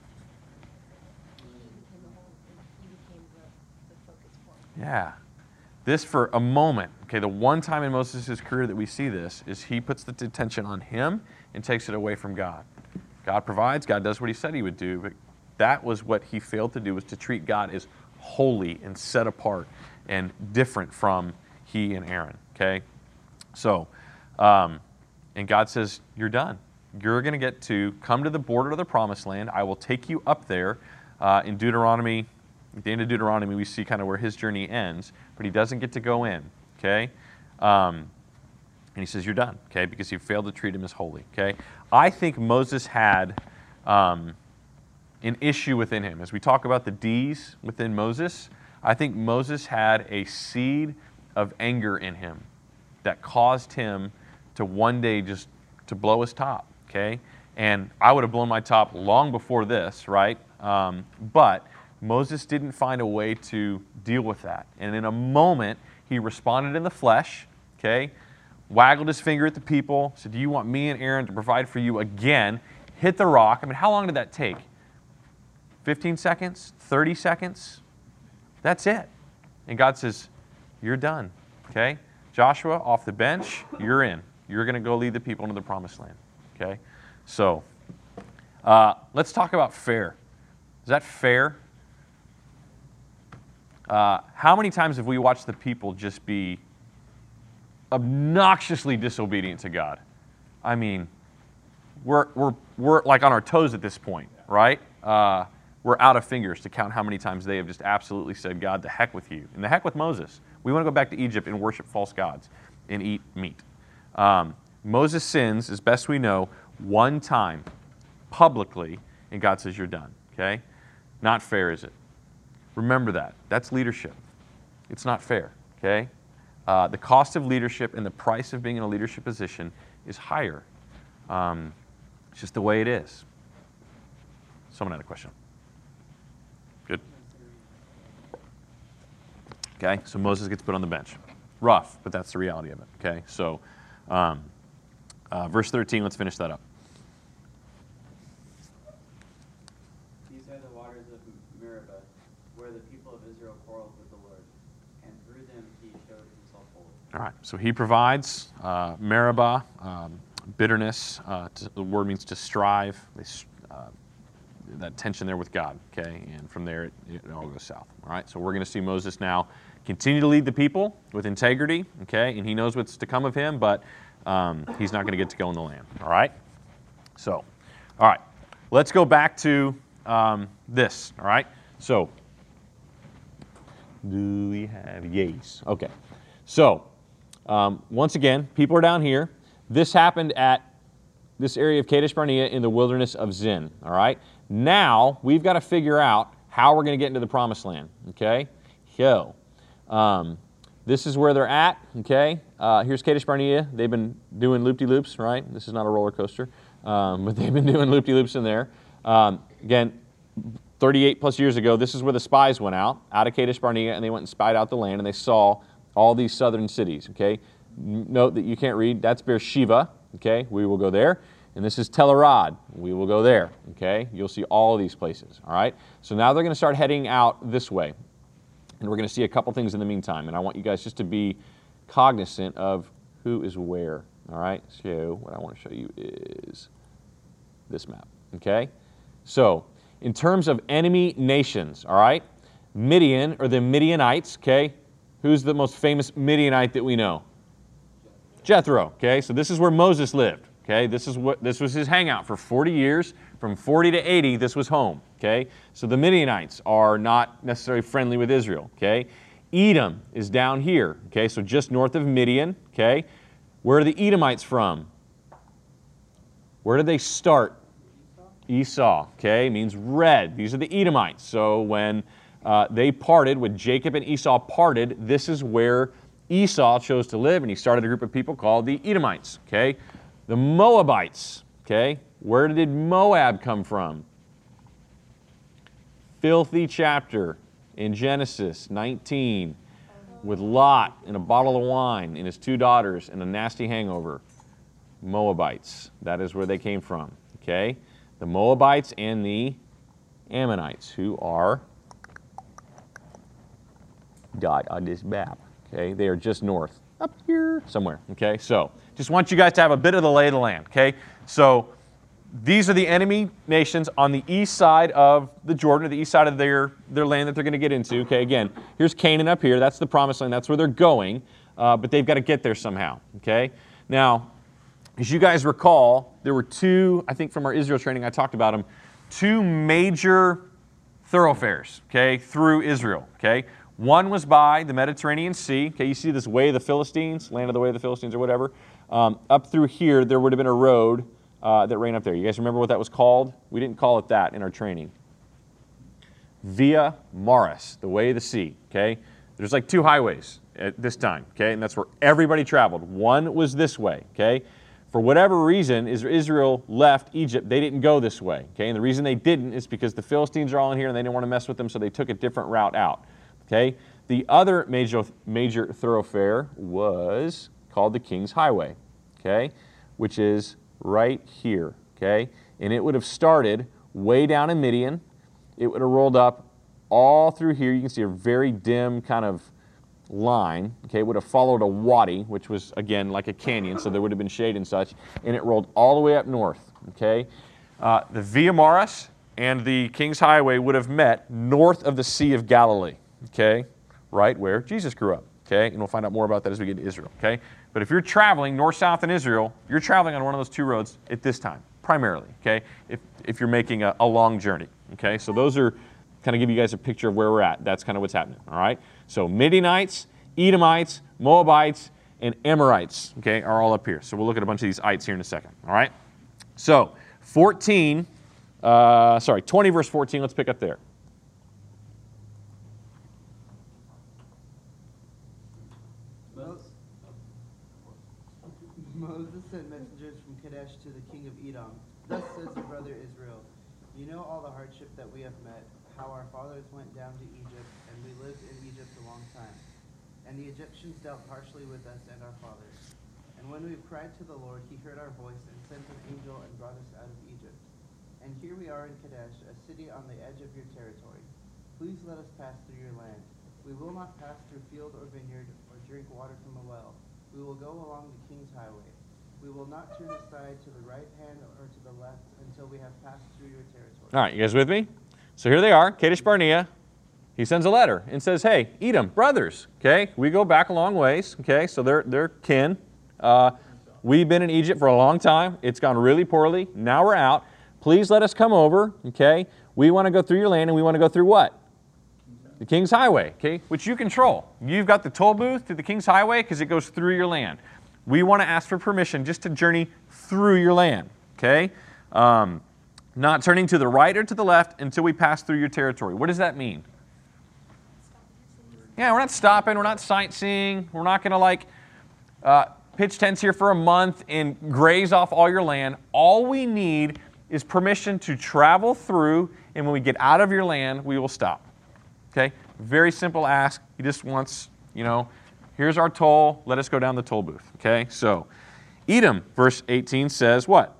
Yeah. This for a moment, okay, the one time in Moses' career that we see this is he puts the attention on him and takes it away from God. God provides, God does what he said he would do, but that was what he failed to do, was to treat God as holy and set apart and different from he and Aaron, okay? So, um, and God says, you're done. You're going to get to come to the border of the promised land. I will take you up there. Uh, in Deuteronomy, at the end of Deuteronomy, we see kind of where his journey ends, but he doesn't get to go in, okay? Um, and he says, you're done, okay, because he failed to treat him as holy, okay? I think Moses had um, an issue within him. As we talk about the D's within Moses, I think Moses had a seed of anger in him that caused him to one day just to blow his top, okay? And I would have blown my top long before this, right? Um, but Moses didn't find a way to deal with that. And in a moment, he responded in the flesh, okay? Waggled his finger at the people, said, do you want me and Aaron to provide for you again? Hit the rock. I mean, how long did that take? fifteen seconds? thirty seconds? That's it. And God says, you're done, okay? Joshua, off the bench, you're in. You're going to go lead the people into the promised land, okay? So, uh, let's talk about fair. Is that fair? Uh, how many times have we watched the people just be obnoxiously disobedient to God? I mean, we're, we're, we're like on our toes at this point, right? Uh, we're out of fingers to count how many times they have just absolutely said, God, the heck with you. And the heck with Moses. We want to go back to Egypt and worship false gods and eat meat. Um, Moses sins, as best we know, one time publicly, and God says, you're done, okay? Not fair, is it? Remember that. That's leadership. It's not fair, okay? Uh, the cost of leadership and the price of being in a leadership position is higher. Um, it's just the way it is. Someone had a question. Good. Okay, so Moses gets put on the bench. Rough, but that's the reality of it, okay? So, um, uh, verse thirteen, let's finish that up. These are the waters of Meribah, where the people of Israel quarreled with the Lord, and through them he showed himself holy. All right, so he provides uh, Meribah, um, bitterness. Uh, to, the word means to strive. They, uh, that tension there with God, okay? And from there, it, it all goes south, all right? So we're going to see Moses now continue to lead the people with integrity, okay? And he knows what's to come of him, but um, he's not going to get to go in the land, all right? So, all right, let's go back to um, this, all right? So, do we have yes? Okay. So, um, once again, people are down here. This happened at this area of Kadesh Barnea in the wilderness of Zin, all right? Now, we've got to figure out how we're going to get into the promised land, okay? So, um, this is where they're at, okay? Uh, here's Kadesh Barnea. They've been doing loop-de-loops, right? This is not a roller coaster, um, but they've been doing loop-de-loops in there. Um, again, thirty-eight plus years ago, this is where the spies went out, out of Kadesh Barnea, and they went and spied out the land, and they saw all these southern cities, okay? Note that you can't read. That's Beersheba, okay? We will go there. And this is Tel Arad. We will go there, okay? You'll see all of these places, all right? So now they're going to start heading out this way. And we're going to see a couple things in the meantime. And I want you guys just to be cognizant of who is where, all right? So what I want to show you is this map, okay? So in terms of enemy nations, all right? Midian, or the Midianites, okay? Who's the most famous Midianite that we know? Jethro. Okay, so this is where Moses lived. Okay, this is what this was his hangout for forty years. From forty to eighty, this was home. Okay, so the Midianites are not necessarily friendly with Israel. Okay, Edom is down here. Okay, so just north of Midian. Okay, where are the Edomites from? Where did they start? Esau. Okay, means red. These are the Edomites. So when uh, they parted, when Jacob and Esau parted, this is where Esau chose to live, and he started a group of people called the Edomites. Okay, the Moabites. Okay, where did Moab come from? Filthy chapter in Genesis nineteen with Lot and a bottle of wine and his two daughters and a nasty hangover. Moabites. That is where they came from. Okay, the Moabites and the Ammonites, who are dot on this map. Okay, they are just north, up here somewhere. Okay, so just want you guys to have a bit of the lay of the land. Okay, so these are the enemy nations on the east side of the Jordan, or the east side of their, their land that they're going to get into. Okay, again, here's Canaan up here. That's the promised land. That's where they're going, uh, but they've got to get there somehow. Okay, now, as you guys recall, there were two, I think from our Israel training, I talked about them, two major thoroughfares, okay, through Israel. Okay, one was by the Mediterranean Sea. Okay, you see this way of the Philistines, land of the way of the Philistines or whatever. Um, up through here, there would have been a road uh, that ran up there. You guys remember what that was called? We didn't call it that in our training. Via Maris, the way of the sea. Okay, there's like two highways at this time. Okay, and that's where everybody traveled. One was this way. Okay, for whatever reason, Israel left Egypt. They didn't go this way. Okay, and the reason they didn't is because the Philistines are all in here and they didn't want to mess with them, so they took a different route out. Okay, the other major major thoroughfare was called the King's Highway. Okay, which is right here. Okay, and it would have started way down in Midian. It would have rolled up all through here. You can see a very dim kind of line. Okay, it would have followed a wadi, which was again like a canyon, so there would have been shade and such, and it rolled all the way up north. Okay, uh, the Via Maris and the King's Highway would have met north of the Sea of Galilee. Okay, right where Jesus grew up. Okay, and we'll find out more about that as we get to Israel. Okay, but if you're traveling north-south in Israel, you're traveling on one of those two roads at this time, primarily. Okay, if if you're making a, a long journey. Okay, so those are kind of give you guys a picture of where we're at. That's kind of what's happening. All right, so Midianites, Edomites, Moabites, and Amorites. Okay, are all up here. So we'll look at a bunch of these ites here in a second. All right, so fourteen, uh, sorry, twenty verse fourteen. Let's pick up there. Moses sent messengers from Kadesh to the king of Edom. Thus says your brother Israel, you know all the hardship that we have met, how our fathers went down to Egypt, and we lived in Egypt a long time. And the Egyptians dealt harshly with us and our fathers. And when we cried to the Lord, he heard our voice and sent an angel and brought us out of Egypt. And here we are in Kadesh, a city on the edge of your territory. Please let us pass through your land. We will not pass through field or vineyard or drink water from a well. We will go along the King's Highway. We will not turn aside to the right hand or to the left until we have passed through your territory. All right, you guys with me? So here they are, Kadesh Barnea. He sends a letter and says, hey, Edom, brothers, okay? We go back a long ways, okay? So they're, they're kin. Uh, we've been in Egypt for a long time. It's gone really poorly. Now we're out. Please let us come over, okay? We want to go through your land, and we want to go through what? The King's Highway, okay, which you control. You've got the toll booth to the King's Highway because it goes through your land. We want to ask for permission just to journey through your land, okay? Um, not turning to the right or to the left until we pass through your territory. What does that mean? Yeah, we're not stopping. We're not sightseeing. We're not going to like uh, pitch tents here for a month and graze off all your land. All we need is permission to travel through, and when we get out of your land, we will stop. Okay, very simple ask. He just wants, you know, here's our toll. Let us go down the toll booth. Okay, so Edom, verse eighteen says what?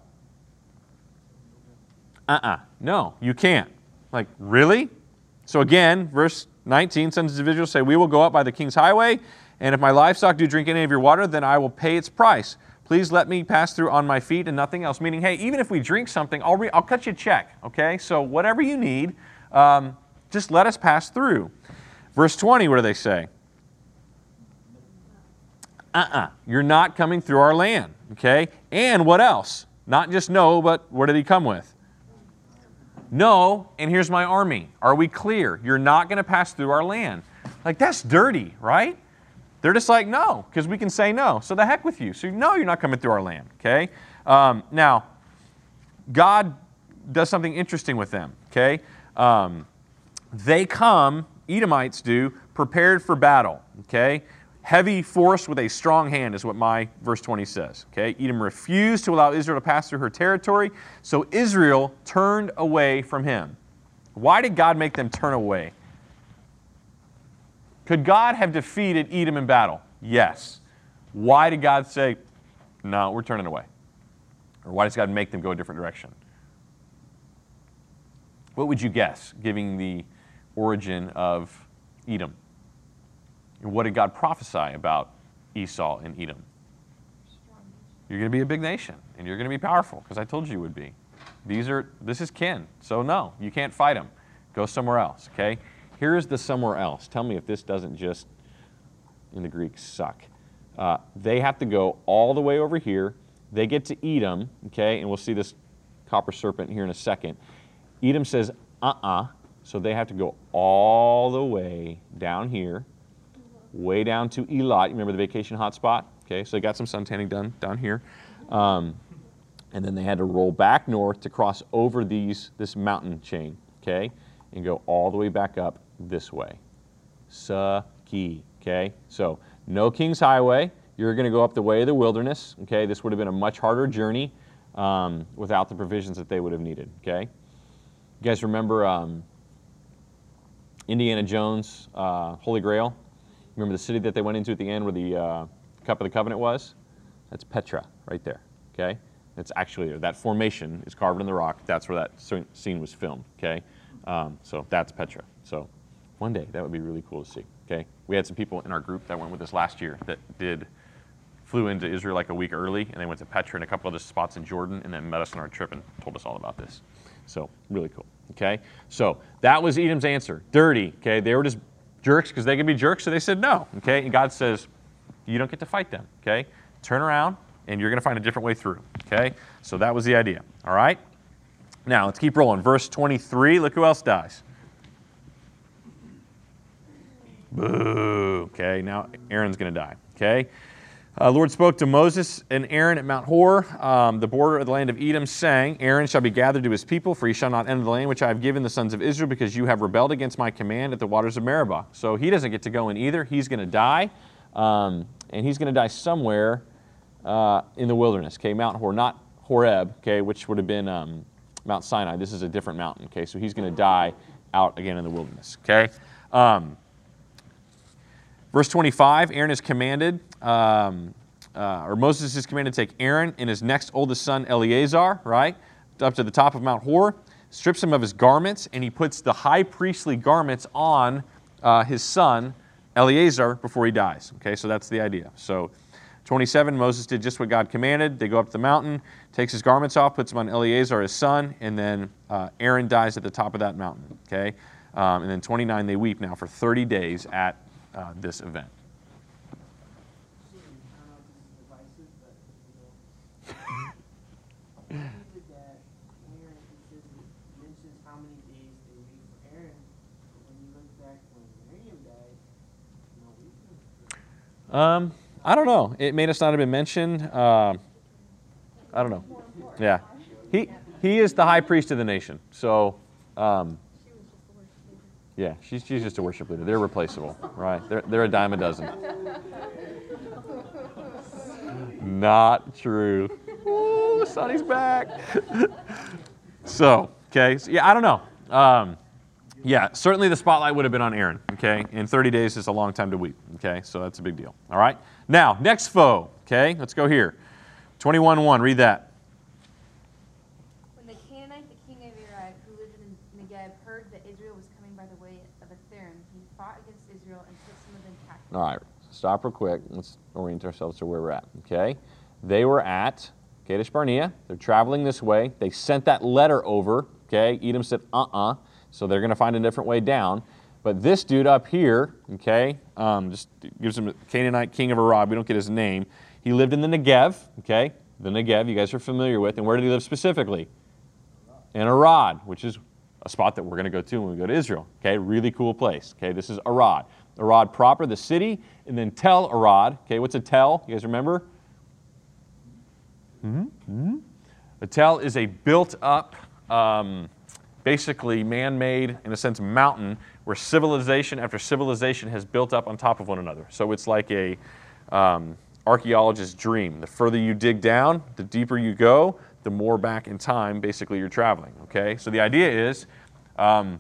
Uh-uh, no, you can't. Like, really? So again, verse nineteen, sons of individuals say, we will go up by the King's Highway, and if my livestock do drink any of your water, then I will pay its price. Please let me pass through on my feet and nothing else. Meaning, hey, even if we drink something, I'll, re- I'll cut you a check. Okay, so whatever you need, um, just let us pass through. Verse twenty, what do they say? uh-uh, you're not coming through our land, okay? And what else? Not just no, but what did he come with? No, and here's my army. Are we clear? You're not going to pass through our land. Like, that's dirty, right? They're just like, no, because we can say no. So the heck with you. So no, you're not coming through our land, okay? Um, now, God does something interesting with them, okay? Um, they come, Edomites do, prepared for battle, okay? Heavy force with a strong hand is what my verse twenty says, okay? Edom refused to allow Israel to pass through her territory, so Israel turned away from him. Why did God make them turn away? Could God have defeated Edom in battle? Yes. Why did God say, no, we're turning away? Or why does God make them go a different direction? What would you guess, giving the origin of Edom? And what did God prophesy about Esau and Edom? You're going to be a big nation, and you're going to be powerful, because I told you you would be. These are, this is kin, so no, you can't fight them. Go somewhere else, okay? Here's the somewhere else. Tell me if this doesn't just, in the Greek, suck. Uh, they have to go all the way over here. They get to Edom, okay, and we'll see this copper serpent here in a second. Edom says, uh-uh, so they have to go all the way down here, way down to Elat. You remember the vacation hotspot? Okay, so they got some sun tanning done down here. Um, and then they had to roll back north to cross over these this mountain chain, okay, and go all the way back up this way. Sucky, okay? So no King's Highway. You're going to go up the way of the wilderness, okay? This would have been a much harder journey um, without the provisions that they would have needed, okay? You guys remember um, Indiana Jones, uh, Holy Grail? Remember the city that they went into at the end where the uh, Cup of the Covenant was? That's Petra right there, okay? It's actually there. That formation is carved in the rock. That's where that scene was filmed, okay? Um, so that's Petra. So one day, that would be really cool to see, okay? We had some people in our group that went with us last year that did, flew into Israel like a week early, and they went to Petra and a couple other spots in Jordan, and then met us on our trip and told us all about this. So really cool, okay? So that was Edom's answer. Dirty, okay? They were just jerks because they could be jerks, so they said no, okay? And God says, you don't get to fight them, okay? Turn around, and you're going to find a different way through, okay? So that was the idea, all right? Now, let's keep rolling. Verse twenty-three, look who else dies. Boo, okay? Now Aaron's going to die, okay? Uh, Lord spoke to Moses and Aaron at Mount Hor, um, the border of the land of Edom, saying, Aaron shall be gathered to his people, for he shall not enter the land which I have given the sons of Israel, because you have rebelled against my command at the waters of Meribah. So he doesn't get to go in either. He's going to die, um, and he's going to die somewhere uh, in the wilderness, okay? Mount Hor, not Horeb, okay, which would have been um, Mount Sinai. This is a different mountain, okay? So he's going to die out again in the wilderness, okay? Um, verse twenty-five, Aaron is commanded, um, uh, or Moses is commanded to take Aaron and his next oldest son, Eleazar, right, up to the top of Mount Hor, strips him of his garments, and he puts the high priestly garments on uh, his son, Eleazar, before he dies, okay? So that's the idea. So twenty-seven, Moses did just what God commanded. They go up the mountain, takes his garments off, puts them on Eleazar, his son, and then uh, Aaron dies at the top of that mountain, okay? Um, and then twenty-nine, they weep now for thirty days at uh, this event. I don't know if this is divisive, but you know, I believe that Aaron it says it mentions how many days they wait for Aaron, but when you look back when Miriam died, no weeping. Um, I don't know. It may have not have been mentioned. Uh, I don't know. Yeah, he he is the high priest of the nation. So, um, yeah, she's she's just a worship leader. They're replaceable, right? They're they're a dime a dozen. Not true. Ooh, Sonny's back. So, okay, so, yeah, I don't know. Um, yeah, certainly the spotlight would have been on Aaron. Okay, and thirty days is a long time to weep. Okay, so that's a big deal. All right. Now, next foe. Okay, let's go here. twenty-one one. Read that. When the Canaanite, the king of Arad, who lived in Negev, heard that Israel was coming by the way of Atharim, he fought against Israel and took some of them captive. All right, stop real quick. Let's orient ourselves to where we're at. Okay, they were at Kadesh Barnea. They're traveling this way. They sent that letter over. Okay, Edom said, uh-uh. So they're going to find a different way down. But this dude up here, okay, um, just gives him a Canaanite king of Arad. We don't get his name. He lived in the Negev, okay, the Negev you guys are familiar with. And where did he live specifically? In Arad, which is a spot that we're going to go to when we go to Israel. Okay, really cool place. Okay, this is Arad. Arad proper, the city, and then Tel Arad. Okay, what's a Tel? You guys remember? Mm-hmm. Mm-hmm. A Tel is a built-up, um, basically man-made, in a sense, mountain where civilization after civilization has built up on top of one another. So it's like a um, archaeologist's dream. The further you dig down, the deeper you go, the more back in time, basically, you're traveling, okay? So the idea is, um,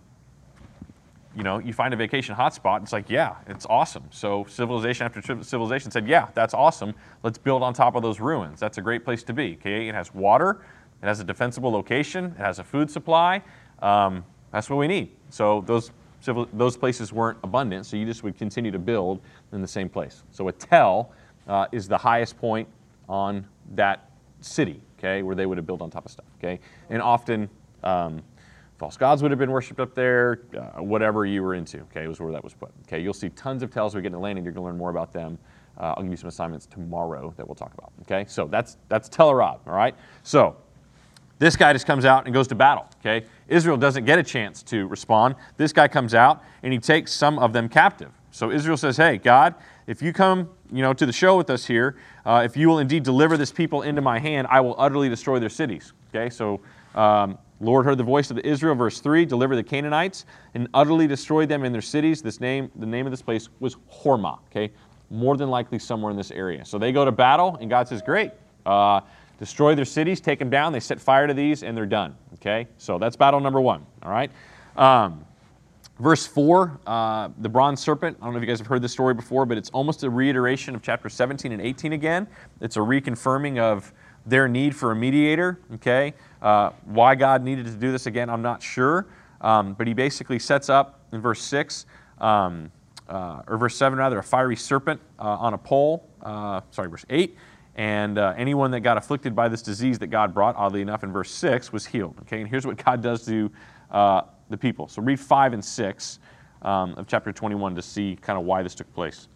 you know, you find a vacation hotspot, it's like, yeah, it's awesome. So civilization after civilization said, yeah, that's awesome. Let's build on top of those ruins. That's a great place to be, okay? It has water, it has a defensible location, it has a food supply. Um, that's what we need. So those civil, those places weren't abundant, so you just would continue to build in the same place. So a Tel uh, is the highest point on that city, okay, where they would have built on top of stuff, okay? And often um, false gods would have been worshipped up there, uh, whatever you were into, okay, was where that was put. Okay, you'll see tons of Tels when we get into landing. You're going to learn more about them. Uh, I'll give you some assignments tomorrow that we'll talk about, okay? So that's that's Tel Arad, all right? So this guy just comes out and goes to battle, okay? Israel doesn't get a chance to respond. This guy comes out and he takes some of them captive. So Israel says, hey, God, if you come, you know, to the show with us here, uh, if you will indeed deliver this people into my hand, I will utterly destroy their cities. Okay, so um, Lord heard the voice of Israel, verse three, deliver the Canaanites and utterly destroy them in their cities. This name, the name of this place was Hormah. Okay, more than likely somewhere in this area. So they go to battle, and God says, great, uh, destroy their cities, take them down. They set fire to these, and they're done. Okay, so that's battle number one. All right. Um, Verse four, uh, the bronze serpent. I don't know if you guys have heard this story before, but it's almost a reiteration of chapter seventeen and eighteen again. It's a reconfirming of their need for a mediator, okay? Uh, why God needed to do this again, I'm not sure. Um, but he basically sets up in verse six, um, uh, or verse seven rather, a fiery serpent uh, on a pole. Uh, sorry, verse eight. And uh, anyone that got afflicted by this disease that God brought, oddly enough, in verse six, was healed. Okay, and here's what God does to uh, the people. So read five and six um, of chapter twenty-one to see kind of why this took place.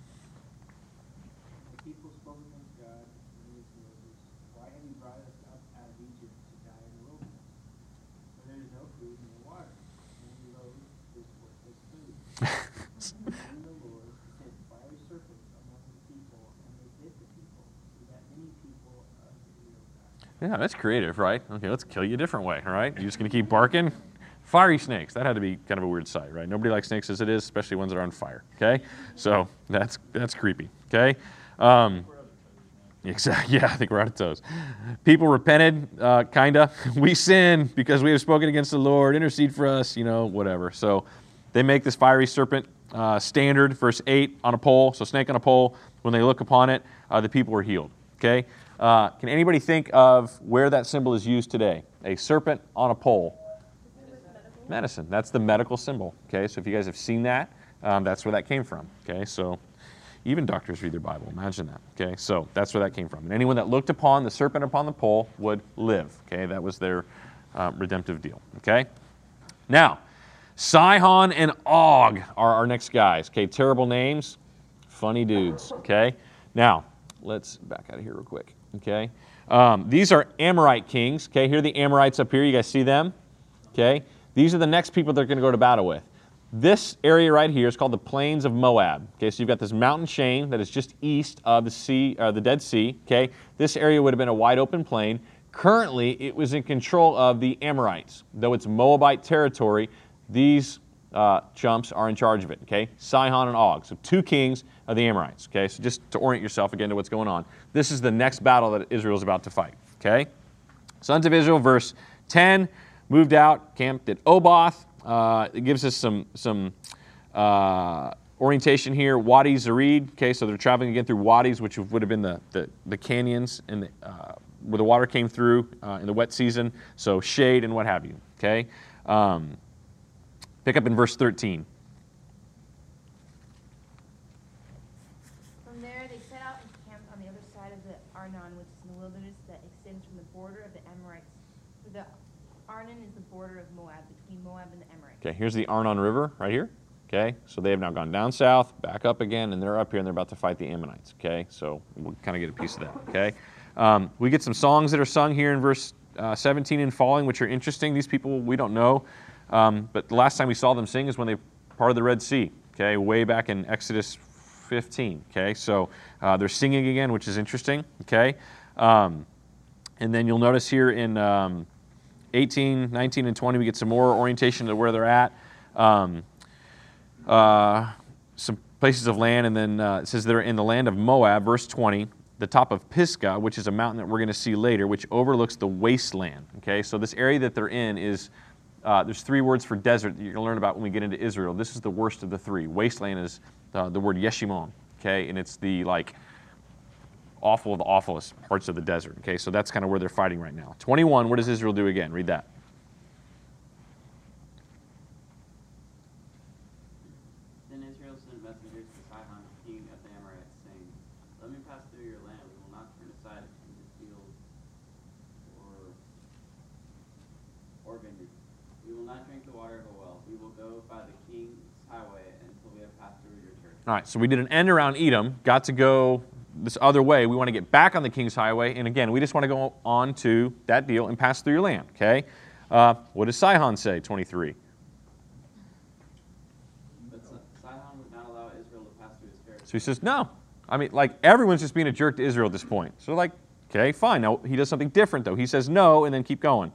The people spoke against God and against Moses. Why have you brought us up out of Egypt to die in the wilderness? For there is no food and no water. And we loathe this worthless food. And the Lord sent fiery serpents among the people, and they bit the people, so that many people of Israel died. Yeah, that's creative, right? Okay, let's kill you a different way, all right? You're just going to keep barking? Fiery snakes. That had to be kind of a weird sight, right? Nobody likes snakes as it is, especially ones that are on fire, okay? So that's that's creepy, okay? Um, exactly. Yeah, I think we're out of toes. People repented, uh, kind of. We sinned because we have spoken against the Lord. Intercede for us, you know, whatever. So they make this fiery serpent uh, standard, verse eight, on a pole. So snake on a pole. When they look upon it, uh, the people were healed, okay? Uh, can anybody think of where that symbol is used today? A serpent on a pole. Medicine. That's the medical symbol. Okay, so if you guys have seen that, um, that's where that came from. Okay, so even doctors read their Bible. Imagine that. Okay, so that's where that came from. And anyone that looked upon the serpent upon the pole would live. Okay, that was their uh, redemptive deal. Okay, now Sihon and Og are our next guys. Okay, terrible names, funny dudes. Okay, now let's back out of here real quick. Okay, um, these are Amorite kings. Okay, here are the Amorites up here. You guys see them? Okay. These are the next people they're going to go to battle with. This area right here is called the Plains of Moab. Okay, so you've got this mountain chain that is just east of the sea, uh, the Dead Sea. Okay, this area would have been a wide open plain. Currently, it was in control of the Amorites. Though it's Moabite territory, these uh, chumps are in charge of it. Okay, Sihon and Og, so two kings of the Amorites. Okay, so just to orient yourself again to what's going on, this is the next battle that Israel is about to fight. Okay, sons of Israel, verse ten. Moved out, camped at Oboth. Uh, it gives us some some uh, orientation here. Wadi Zered. Okay, so they're traveling again through wadis, which would have been the the, the canyons and the, uh, where the water came through uh, in the wet season. So shade and what have you. Okay, um, pick up in verse thirteen. From there, they set out and camped on the other side of the Arnon, which is in the wilderness that extends from the border of the Amorites. The Arnon is the border of Moab, between Moab and the Amorites. Okay, here's the Arnon River right here. Okay, so they have now gone down south, back up again, and they're up here, and they're about to fight the Ammonites. Okay, so we'll kind of get a piece of that. Okay, um, we get some songs that are sung here in verse uh, seventeen and following, which are interesting. These people we don't know, um, but the last time we saw them sing is when they parted the Red Sea. Okay, way back in Exodus fifteen. Okay, so uh, they're singing again, which is interesting. Okay, um, and then you'll notice here in um, eighteen, nineteen, and twenty, we get some more orientation to where they're at. Um, Uh, some places of land, and then uh, it says they're in the land of Moab, verse twenty, the top of Pisgah, which is a mountain that we're going to see later, which overlooks the wasteland. Okay, so this area that they're in is, uh, there's three words for desert that you're going to learn about when we get into Israel. This is the worst of the three. Wasteland is uh, the word Yeshimon, okay, and it's the, like, awful of the awfulest parts of the desert. Okay, so that's kind of where they're fighting right now. twenty-one, what does Israel do again? Read that. Then Israel sent messengers to Sihon, king of the Amorites, saying, "Let me pass through your land. We will not turn aside into field or or vineyard. We will not drink the water of a well. We will go by the king's highway until we have passed through your church." All right, so we did an end around Edom, got to go this other way. We want to get back on the king's highway, and again, we just want to go on to that deal and pass through your land, okay? Uh, what does Sihon say, twenty-three? But Si- Sihon would not allow Israel to pass through his territory. So he says, no. I mean, like, everyone's just being a jerk to Israel at this point. So like, okay, fine. Now, he does something different, though. He says no, and then keep going.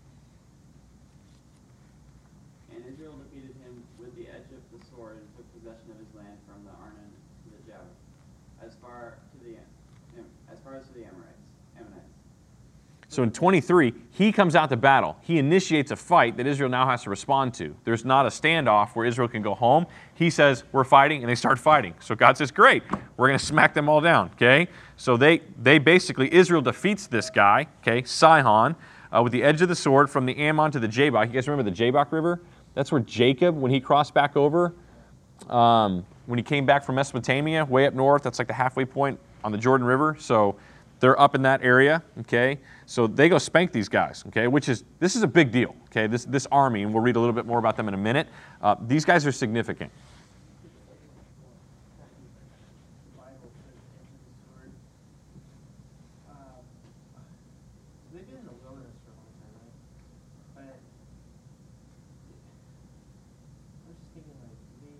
And Israel defeated him with the edge of the sword and took possession of his land from the Arnon to the Jabbok, as far to the Am- as far as to the Amorites. Ammonites. So in twenty-three, he comes out to battle. He initiates a fight that Israel now has to respond to. There's not a standoff where Israel can go home. He says, we're fighting, and they start fighting. So God says, great, we're going to smack them all down, okay? So they, they basically, Israel defeats this guy, okay, Sihon, uh, with the edge of the sword from the Ammon to the Jabbok. You guys remember the Jabbok River? That's where Jacob, when he crossed back over, um, when he came back from Mesopotamia, way up north, that's like the halfway point on the Jordan River. So they're up in that area, okay? So they go spank these guys, okay? Which is, this is a big deal, okay? This, this army, and we'll read a little bit more about them in a minute. Uh, these guys are significant. The Bible says edge of the sword. Um, They've been in the wilderness for a long time, right? But I was just thinking, like, do they,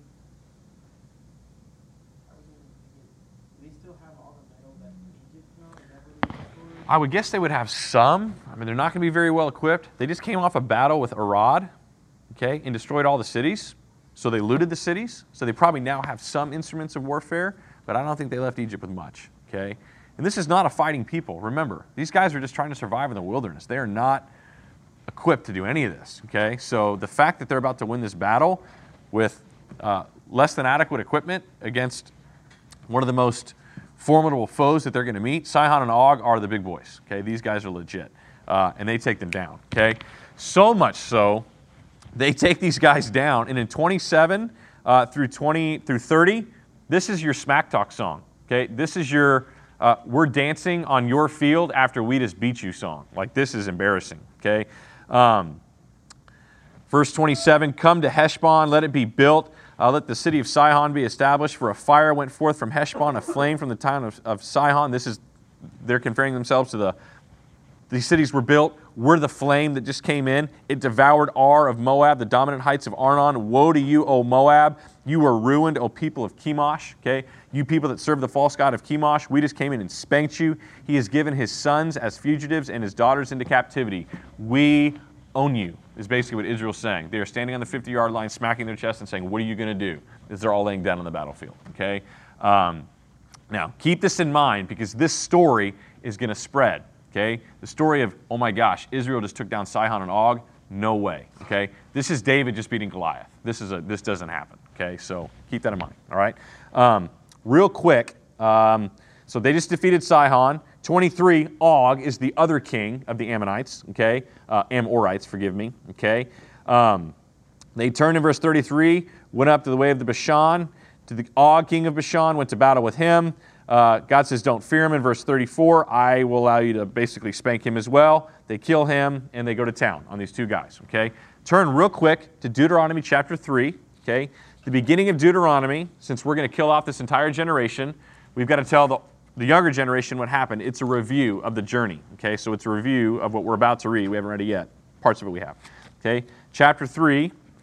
I was even thinking, do they still have all the metal that Egypt now? Is that what it's for? I would guess they would have some. I mean, they're not going to be very well equipped. They just came off a battle with Arad, okay, and destroyed all the cities. So they looted the cities. So they probably now have some instruments of warfare, but I don't think they left Egypt with much, okay? And this is not a fighting people. Remember, these guys are just trying to survive in the wilderness. They are not equipped to do any of this, okay? So the fact that they're about to win this battle with uh, less than adequate equipment against one of the most formidable foes that they're going to meet, Sihon and Og are the big boys, okay? These guys are legit, uh, and they take them down, okay? So much so, they take these guys down, and in twenty-seven uh, through twenty through thirty, this is your smack talk song, okay? This is your uh, we're dancing on your field after we just beat you song. Like, this is embarrassing, okay? Um, verse twenty-seven, come to Heshbon, let it be built. Uh, let the city of Sihon be established, for a fire went forth from Heshbon, a flame from the town of, of Sihon. This is, they're comparing themselves to the, these cities were built. We're the flame that just came in. It devoured Ar of Moab, the dominant heights of Arnon. Woe to you, O Moab. You are ruined, O people of Chemosh. Okay, you people that serve the false god of Chemosh, we just came in and spanked you. He has given his sons as fugitives and his daughters into captivity. We own you, is basically what Israel's saying. They are standing on the fifty-yard line, smacking their chest and saying, what are you going to do? As they're all laying down on the battlefield, okay? Um, now, keep this in mind, because this story is going to spread, okay? The story of, oh my gosh, Israel just took down Sihon and Og. No way, okay? This is David just beating Goliath. This is a, this doesn't happen, okay? So keep that in mind, all right? Um, real quick, um, so they just defeated Sihon. twenty-three, Og is the other king of the Ammonites, okay? Uh, Amorites, forgive me, okay? Um, they turned in verse thirty-three, went up to the way of the Bashan, to the Og, king of Bashan, went to battle with him. Uh, God says, don't fear him in verse thirty-four. I will allow you to basically spank him as well. They kill him, and they go to town on these two guys, okay? Turn real quick to Deuteronomy chapter three, okay? the beginning of Deuteronomy, since we're going to kill off this entire generation, we've got to tell the, the younger generation what happened. It's a review of the journey. Okay, so it's a review of what we're about to read. We haven't read it yet. Parts of it we have. Okay, chapter three.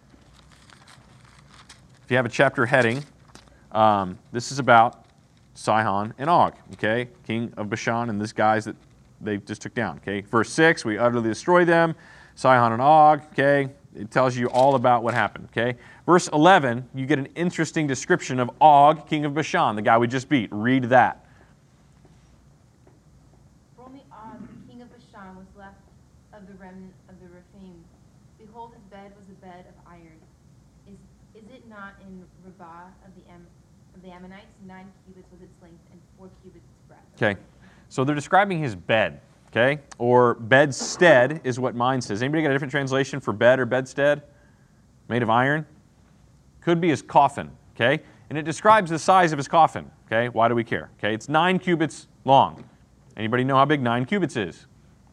If you have a chapter heading, um, this is about Sihon and Og, okay, king of Bashan, and these guys that they just took down. Okay, verse six, we utterly destroy them. Sihon and Og, okay, it tells you all about what happened. Okay, verse eleven, you get an interesting description of Og, king of Bashan, the guy we just beat. Read that. For only Og, the king of Bashan, was left of the remnant of the Rephaim. Behold, his bed was a bed of iron. Is is it not in Rabbah of the Am, of the Ammonites? Nine cubits was its length and four cubits its breadth. Okay, so they're describing his bed. Okay, or bedstead is what mine says. Anybody got a different translation for bed or bedstead? Made of iron? Could be his coffin. Okay, and it describes the size of his coffin. Okay, why do we care? Okay, it's nine cubits long. Anybody know how big nine cubits is?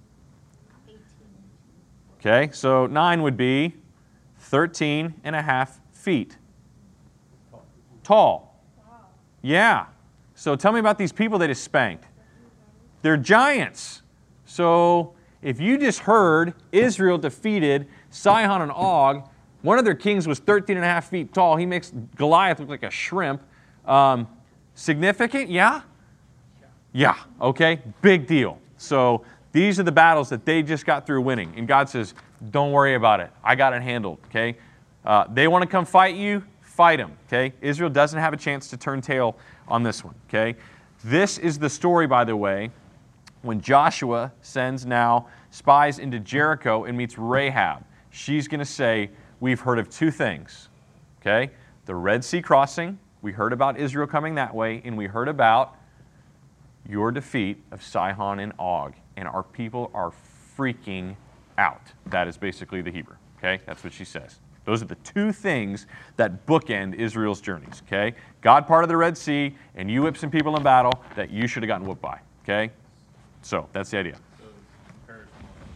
Okay, so nine would be thirteen and a half feet tall. Yeah. So tell me about these people they just spanked. They're giants. So if you just heard Israel defeated Sihon and Og, one of their kings was thirteen and a half feet tall. He makes Goliath look like a shrimp. Um, significant? Yeah? Yeah. Okay. Big deal. So these are the battles that they just got through winning. And God says, don't worry about it. I got it handled. Okay. Uh, they want to come fight you? Fight them. Okay. Israel doesn't have a chance to turn tail on this one. Okay. This is the story, by the way, when Joshua sends now spies into Jericho and meets Rahab. She's going to say, we've heard of two things. Okay. The Red Sea crossing. We heard about Israel coming that way, and we heard about your defeat of Sihon and Og. And our people are freaking out. That is basically the Hebrew. Okay, that's what she says. Those are the two things that bookend Israel's journeys. Okay, God parted the Red Sea, and you whipped some people in battle that you should have gotten whooped by. Okay, so that's the idea. So comparison.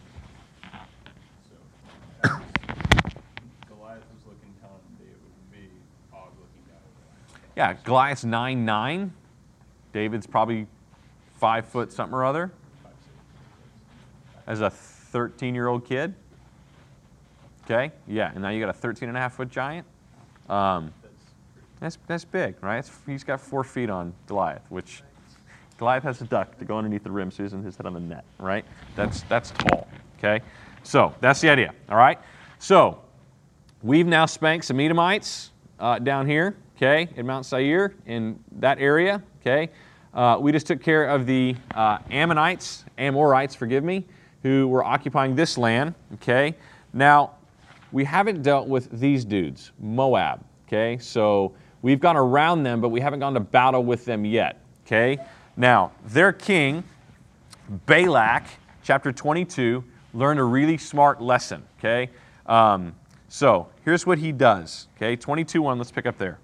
So Goliath was looking down on David, would be Og looking down on Goliath. Yeah, Goliath's nine nine. David's probably five foot something or other. As a thirteen-year-old kid. Okay, yeah, and now you got a thirteen and a half foot giant. Um, that's that's big, right? It's, he's got four feet on Goliath, which Goliath has a duck to go underneath the rim, so he doesn't hit his head on the net, right? That's that's tall. Okay, so that's the idea. All right, so we've now spanked some Edomites uh, down here, okay, in Mount Seir in that area. Okay, uh, we just took care of the uh, Ammonites, Amorites, forgive me, who were occupying this land. Okay, now we haven't dealt with these dudes, Moab, okay? So we've gone around them, but we haven't gone to battle with them yet, okay? Now, their king, Balak, chapter twenty-two, learned a really smart lesson, okay? Um, so here's what he does, okay? twenty-two one, let's pick up there.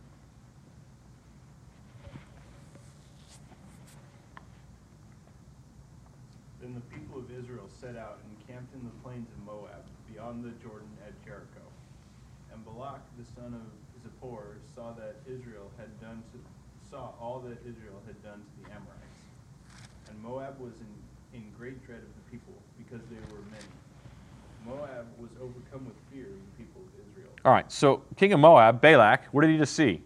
Then the people of Israel set out and camped in the plains of Moab, beyond the Jordan at Jericho. And Balak, the son of Zippor, saw that Israel had done to, saw all that Israel had done to the Amorites. And Moab was in, in great dread of the people, because they were many. Moab was overcome with fear of the people of Israel. All right, so king of Moab, Balak, what did he just see?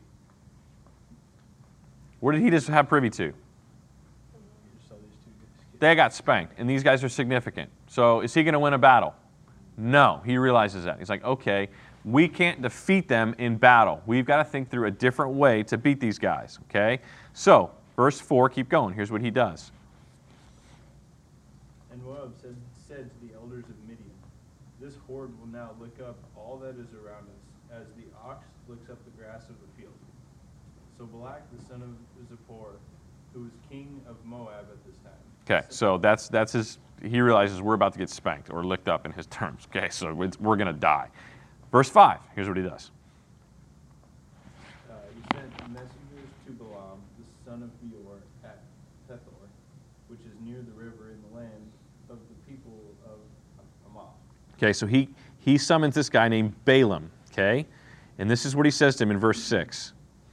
What did he just have privy to? You just saw these two guys. They got spanked, and these guys are significant. So is he going to win a battle? No, he realizes that. He's like, okay, we can't defeat them in battle. We've got to think through a different way to beat these guys, okay? So, verse four, keep going. Here's what he does. And Moab said, said to the elders of Midian, this horde will now lick up all that is around us, as the ox licks up the grass of the field. So Balak, the son of Zippor, who was king of Moab at this time. Okay, so that's that's his, he realizes we're about to get spanked or licked up in his terms. Okay, so it's, we're going to die. Verse five, here's what he does. Uh, he sent messengers to Balaam, the son of Beor, at Pethor, which is near the river in the land of the people of Amalek. Okay, so he, he summons this guy named Balaam, okay? And this is what he says to him in verse six.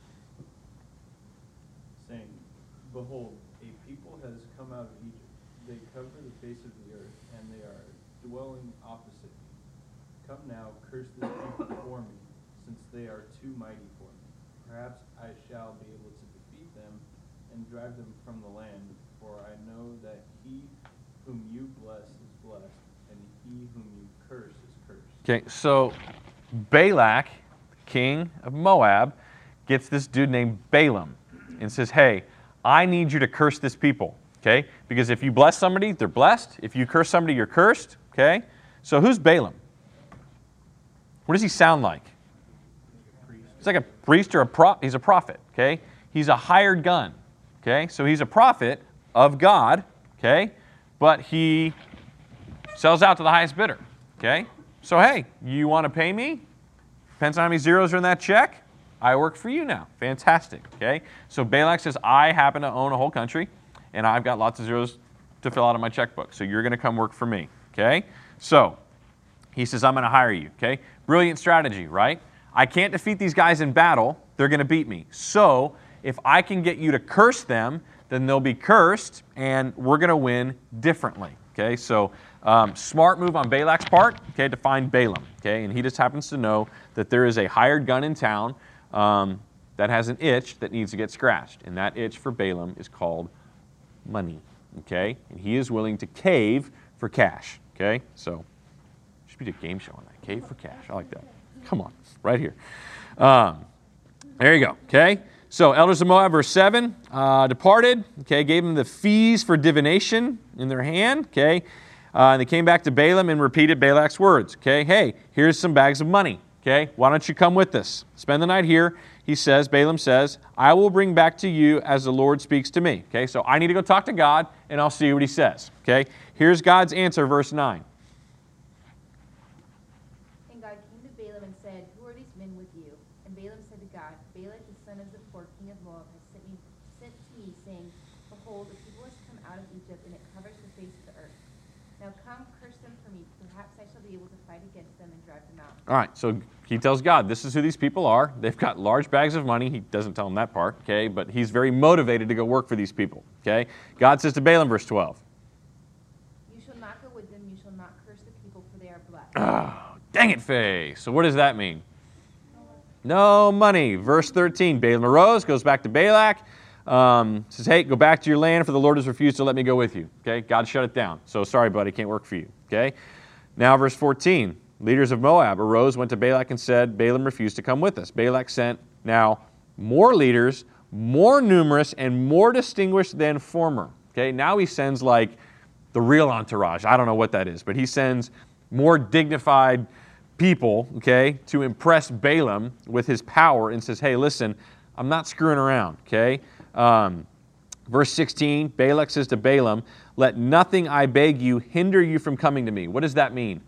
saying, Behold, a people has come out of Egypt. They cover the face of the earth, and they are dwelling opposite me. Come now, curse this people for me, since they are too mighty for me. Perhaps I shall be able to defeat them and drive them from the land, for I know that he whom you bless is blessed, and he whom you curse is cursed. Okay, so Balak, king of Moab, gets this dude named Balaam and says, hey, I need you to curse this people, okay? Because if you bless somebody, they're blessed. If you curse somebody, you're cursed, okay? So who's Balaam? What does he sound like? He's like a priest or a pro. He's a prophet, okay? He's a hired gun, okay? So he's a prophet of God, okay? But he sells out to the highest bidder, okay? So hey, you want to pay me? Depends on how many zeros are in that check. I work for you now. Fantastic, okay? So Balak says, I happen to own a whole country, and I've got lots of zeros to fill out of my checkbook. So you're going to come work for me, okay? So he says, I'm going to hire you, okay? Brilliant strategy, right? I can't defeat these guys in battle. They're going to beat me. So if I can get you to curse them, then they'll be cursed, and we're going to win differently, okay? So um, smart move on Balak's part, okay, to find Balaam, okay? And he just happens to know that there is a hired gun in town um, that has an itch that needs to get scratched. And that itch for Balaam is called money, okay? And he is willing to cave for cash, okay? So should be a game show on that. Cave for cash. I like that. Come on, right here. Um, there you go, okay? So elders of Moab, verse seven, uh, departed, okay, gave them the fees for divination in their hand, okay? Uh, and they came back to Balaam and repeated Balak's words, okay? Hey, here's some bags of money, okay? Why don't you come with us? Spend the night here. He says, Balaam says, I will bring back to you as the Lord speaks to me, okay? So I need to go talk to God, and I'll see what he says, okay? Here's God's answer, verse nine. And God came to Balaam and said, who are these men with you? And Balaam said to God, Balak, the son of Zippor, king of Moab, has sent me sent to me, saying, behold, the people has come out of Egypt, and it covers the face of the earth. Now come, curse them for me. Perhaps I shall be able to fight against them and drive them out. All right, so he tells God, this is who these people are. They've got large bags of money. He doesn't tell him that part, okay? But he's very motivated to go work for these people, okay? God says to Balaam, verse twelve. You shall not go with them. You shall not curse the people, for they are blessed. Oh, dang it, Faye. So what does that mean? No money. Verse thirteen, Balaam arose, goes back to Balak, um, says, hey, go back to your land, for the Lord has refused to let me go with you. Okay, God shut it down. So sorry, buddy, can't work for you. Okay, now verse fourteen, leaders of Moab arose, went to Balak and said, Balaam refused to come with us. Balak sent now more leaders, more numerous and more distinguished than former. Okay, now he sends like the real entourage. I don't know what that is, but he sends more dignified people, okay, to impress Balaam with his power and says, hey, listen, I'm not screwing around, okay? Um, verse sixteen, Balak says to Balaam, let nothing, I beg you, hinder you from coming to me. What does that mean?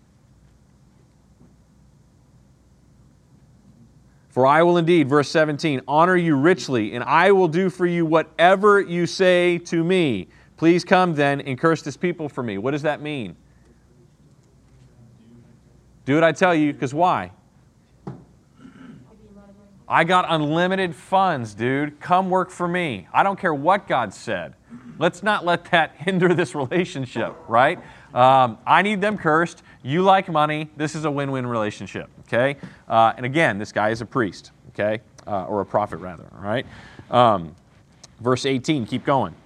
For I will indeed, verse seventeen, honor you richly, and I will do for you whatever you say to me. Please come then and curse this people for me. What does that mean? Do what I tell you, because why? I got unlimited funds, dude. Come work for me. I don't care what God said. Let's not let that hinder this relationship, right? Um, I need them cursed. You like money. This is a win-win relationship, okay? Uh, and again, this guy is a priest, okay? Uh, or a prophet, rather, all right? Um, verse eighteen, keep going.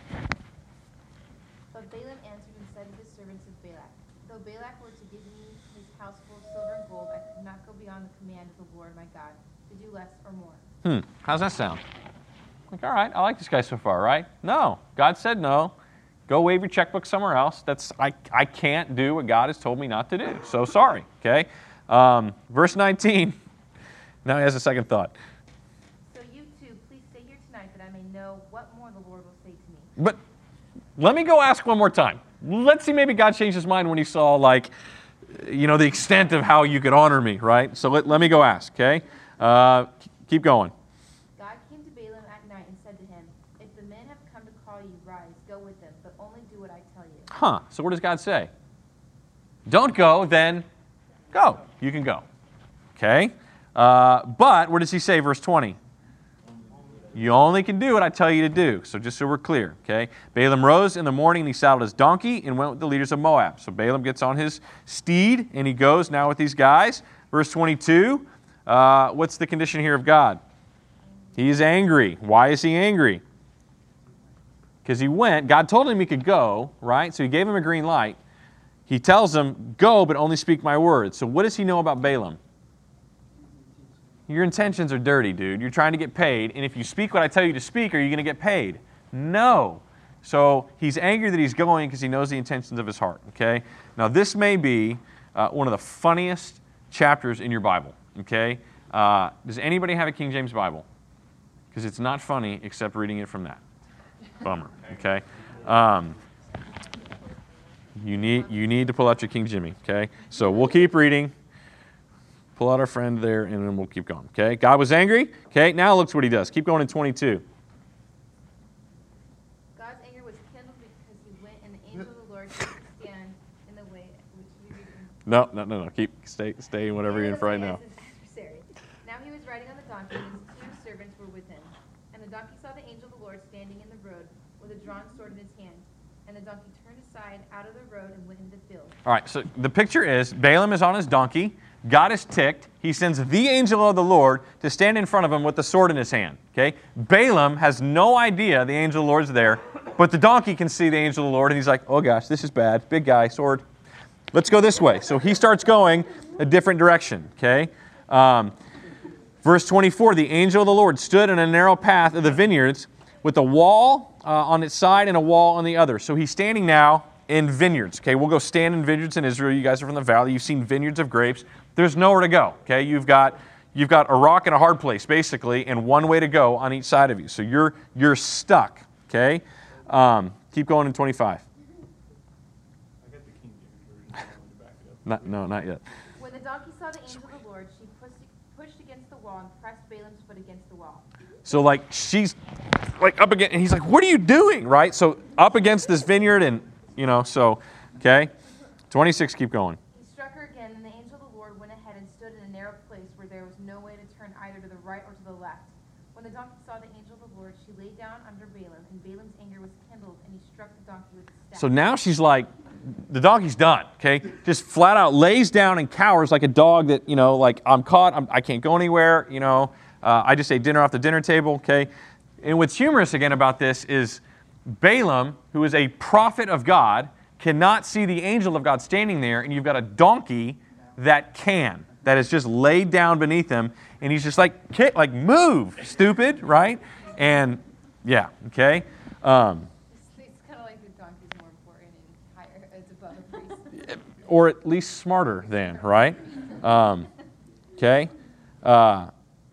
But Balaam answered and said to the servants of Balak, though Balak were to give me his house full of silver and gold, I could not go beyond the command of the Lord my God, to do less or more. Hmm, how's that sound? Like, all right, I like this guy so far, right? No, God said no. Go wave your checkbook somewhere else. That's I, I can't do what God has told me not to do. So sorry, okay? Um, verse nineteen. Now he has a second thought. So you two, please stay here tonight that I may know what more the Lord will say to me. But let me go ask one more time. Let's see, maybe God changed his mind when he saw, like, you know, the extent of how you could honor me, right? So let, let me go ask, okay? Uh, keep going. God came to Balaam at night and said to him, if the men have come to call you, rise, go with them, but only do what I tell you. Huh, so what does God say? Don't go, then go. You can go. Okay? Uh, but what does he say, verse twenty? You only can do what I tell you to do. So just so we're clear, okay? Balaam rose in the morning, and he saddled his donkey and went with the leaders of Moab. So Balaam gets on his steed, and he goes now with these guys. Verse twenty-two, uh, what's the condition here of God? He is angry. Why is he angry? Because he went, God told him he could go, right? So he gave him a green light. He tells him, go, but only speak my words. So what does he know about Balaam? Your intentions are dirty, dude. You're trying to get paid, and if you speak what I tell you to speak, are you going to get paid? No. So he's angry that he's going because he knows the intentions of his heart, okay? Now this may be uh, one of the funniest chapters in your Bible, okay? Uh, does anybody have a King James Bible? Because it's not funny except reading it from that. Bummer, okay? Um, you need, you need to pull out your King Jimmy, okay? So we'll keep reading. Pull out our friend there, and then we'll keep going. Okay, God was angry. Okay, now look what he does. Keep going in twenty-two. God's anger was kindled because he went, and the angel of the Lord took his stand in the way which he reasoned. No, no, no, no. Keep stay, stay in whatever you're in for right now. Now he was riding on the donkey, and his two servants were with him. And the donkey saw the angel of the Lord standing in the road with a drawn sword in his hand. And the donkey turned aside out of the road and went into the field. All right. So the picture is Balaam is on his donkey. God is ticked. He sends the angel of the Lord to stand in front of him with the sword in his hand. Okay? Balaam has no idea the angel of the Lord's there, but the donkey can see the angel of the Lord, and he's like, oh gosh, this is bad. Big guy, sword. Let's go this way. So he starts going a different direction. Okay? Um, verse twenty-four, the angel of the Lord stood in a narrow path of the vineyards with a wall uh, on its side and a wall on the other. So he's standing now in vineyards. Okay? We'll go stand in vineyards in Israel. You guys are from the valley. You've seen vineyards of grapes. There's nowhere to go, okay? You've got you've got a rock and a hard place, basically, and one way to go on each side of you. So you're you're stuck, okay? Um, keep going in twenty-five. I got the King James version. I wanted to back it up. Not, no, not yet. When the donkey saw the angel of the Lord, she pushed, pushed against the wall and pressed Balaam's foot against the wall. So like she's like up against, and he's like, what are you doing, right? So up against this vineyard, and you know, so, okay? twenty-six, keep going. He struck her again, and the angel of the Lord went ahead and stood in a narrow place where there was no way to turn either to the right or to the left. When the donkey saw the angel of the Lord, she lay down under Balaam, and Balaam's anger was kindled, and he struck the donkey with his staff. So now she's like, the donkey's done, okay? Just flat out lays down and cowers like a dog that, you know, like, I'm caught, I'm, I can't go anywhere, you know. Uh, I just ate dinner off the dinner table, okay? And what's humorous again about this is Balaam, who is a prophet of God, cannot see the angel of God standing there, and you've got a donkey that can, that is just laid down beneath him, and he's just like, like move, stupid, right? And yeah, okay. Um, It's, it's kind of like the donkey's more important and higher, it's above a priest. or at least smarter than, right? Um, okay. Uh,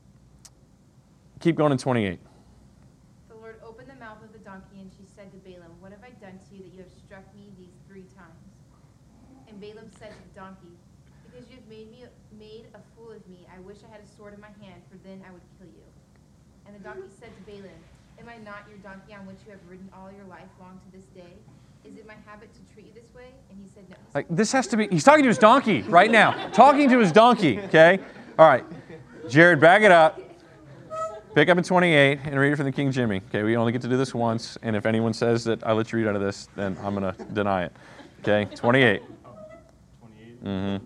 keep going in twenty-eight. The Lord opened the mouth of the donkey, and she said to Balaam, what have I done to you that you have struck me these three times? And Balaam said to the donkey, because you have made me made a fool of me, I wish I had a sword in my hand, for then I would kill you. And the donkey said to Balaam, am I not your donkey on which you have ridden all your life long to this day? Is it my habit to treat you this way? And he said, no. Like this has to be, he's talking to his donkey right now. Talking to his donkey, okay? All right. Jared, back it up. Pick up in twenty-eight and read it from the King Jimmy. Okay, we only get to do this once, and if anyone says that I let you read out of this, then I'm going to deny it. Okay, twenty-eight. twenty-eight? Mm-hmm.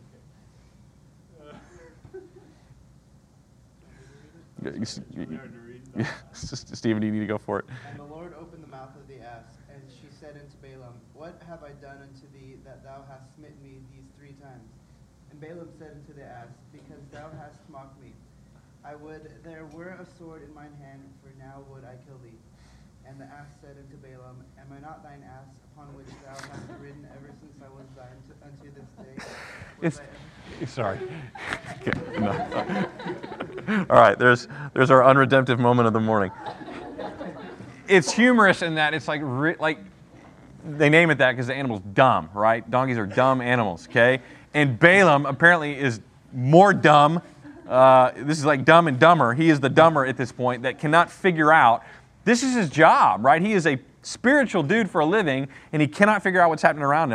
It's really hard to read. Stephen, do you need to go for it? And the Lord opened the mouth of the ass, and she said unto Balaam, what have I done unto thee that thou hast smitten me these three times? And Balaam said unto the ass, because thou hast mocked me. I would there were a sword in mine hand, for now would I kill thee. And the ass said unto Balaam, am I not thine ass, upon which thou hast ridden ever since I was thine to, unto this day? Was It's, I ever- sorry. Okay, no. All right, there's there's our unredemptive moment of the morning. It's humorous in that it's like like they name it that because the animal's dumb, right? Donkeys are dumb animals, okay? And Balaam apparently is more dumb. Uh, this is like Dumb and Dumber. He is the dumber at this point that cannot figure out. This is his job, right? He is a spiritual dude for a living, and he cannot figure out what's happening around him.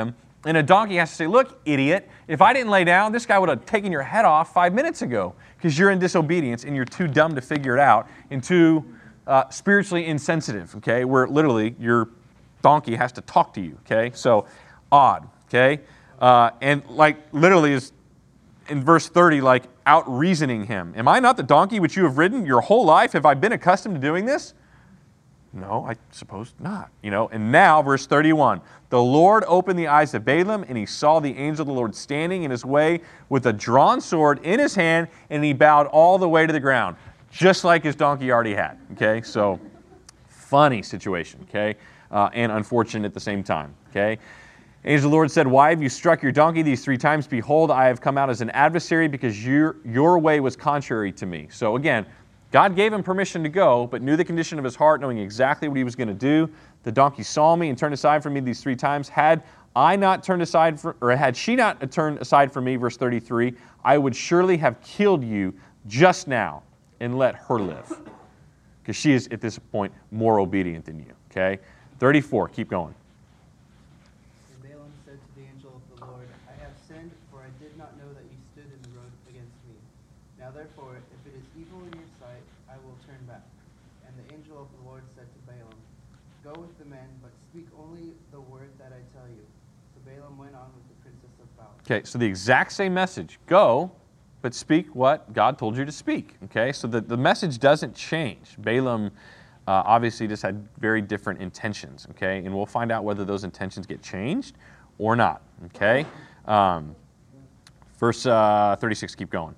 And a donkey has to say, look, idiot, if I didn't lay down, this guy would have taken your head off five minutes ago because you're in disobedience and you're too dumb to figure it out and too uh, spiritually insensitive, okay, where literally your donkey has to talk to you, okay? So, odd, okay? Uh, and like literally is in verse thirty, like out-reasoning him. Am I not the donkey which you have ridden your whole life? Have I been accustomed to doing this? No, I suppose not. You know, and now, verse thirty-one, the Lord opened the eyes of Balaam, and he saw the angel of the Lord standing in his way with a drawn sword in his hand, and he bowed all the way to the ground, just like his donkey already had. Okay, so funny situation, okay, uh, and unfortunate at the same time, okay. Angel of the Lord said, why have you struck your donkey these three times? Behold, I have come out as an adversary because your, your way was contrary to me. So again, God gave him permission to go, but knew the condition of his heart, knowing exactly what he was going to do. The donkey saw me and turned aside from me these three times. Had I not turned aside, for, or had she not turned aside from me, verse thirty-three, I would surely have killed you just now and let her live. Because she is, at this point, more obedient than you. Okay? thirty-four, keep going. And Balaam said to the angel of the Lord, I have sinned, for I did not know that you stood in the road against me. Now therefore, if it is evil in your sight, I will turn back. And the angel of the Lord said to Balaam, go with the men, but speak only the word that I tell you. So Balaam went on with the princess of Balak. Okay, so the exact same message. Go, but speak what God told you to speak. Okay, so the, the message doesn't change. Balaam uh, obviously just had very different intentions. Okay, and we'll find out whether those intentions get changed or not. Okay, um, verse uh, thirty-six, keep going.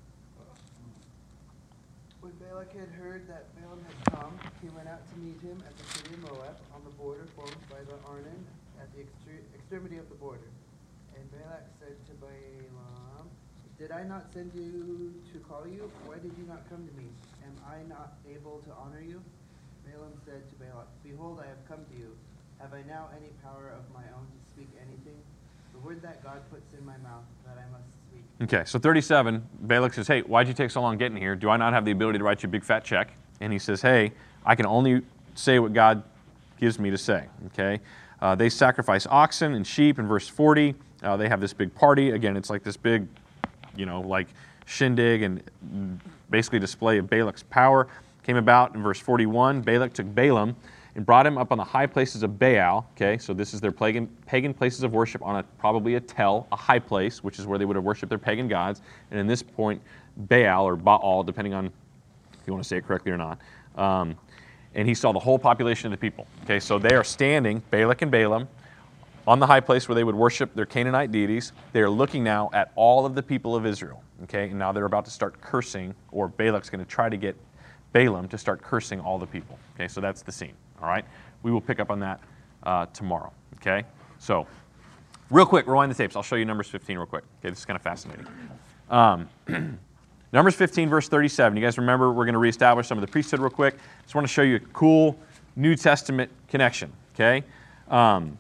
When Balak had heard that Balaam had come, he went out to meet him at the city of Moab, on the border formed by the Arnon, at the extre- extremity of the border. And Balak said to Balaam, did I not send you to call you? Why did you not come to me? Am I not able to honor you? Balaam said to Balak, behold, I have come to you. Have I now any power of my own to speak anything? The word that God puts in my mouth, that I must speak. Okay, so thirty-seven, Balak says, hey, why'd you take so long getting here? Do I not have the ability to write you a big fat check? And he says, hey, I can only say what God gives me to say, okay? Uh, they sacrifice oxen and sheep in verse forty. Uh, they have this big party. Again, it's like this big, you know, like shindig and basically display of Balak's power. Came about in verse forty-one. Balak took Balaam and brought him up on the high places of Baal. Okay, so this is their pagan, pagan places of worship on a probably a tel, a high place, which is where they would have worshipped their pagan gods. And in this point, Baal or Baal, depending on if you want to say it correctly or not. Um, and he saw the whole population of the people. Okay, so they are standing, Balak and Balaam, on the high place where they would worship their Canaanite deities. They are looking now at all of the people of Israel. Okay, and now they're about to start cursing, or Balak's going to try to get Balaam to start cursing all the people. Okay, so that's the scene. All right, we will pick up on that uh, tomorrow. Okay, so real quick, rewind the tapes. I'll show you Numbers fifteen real quick. Okay, this is kind of fascinating. Um, Numbers fifteen, verse thirty-seven. You guys remember we're going to reestablish some of the priesthood real quick. Just want to show you a cool New Testament connection. Okay, um,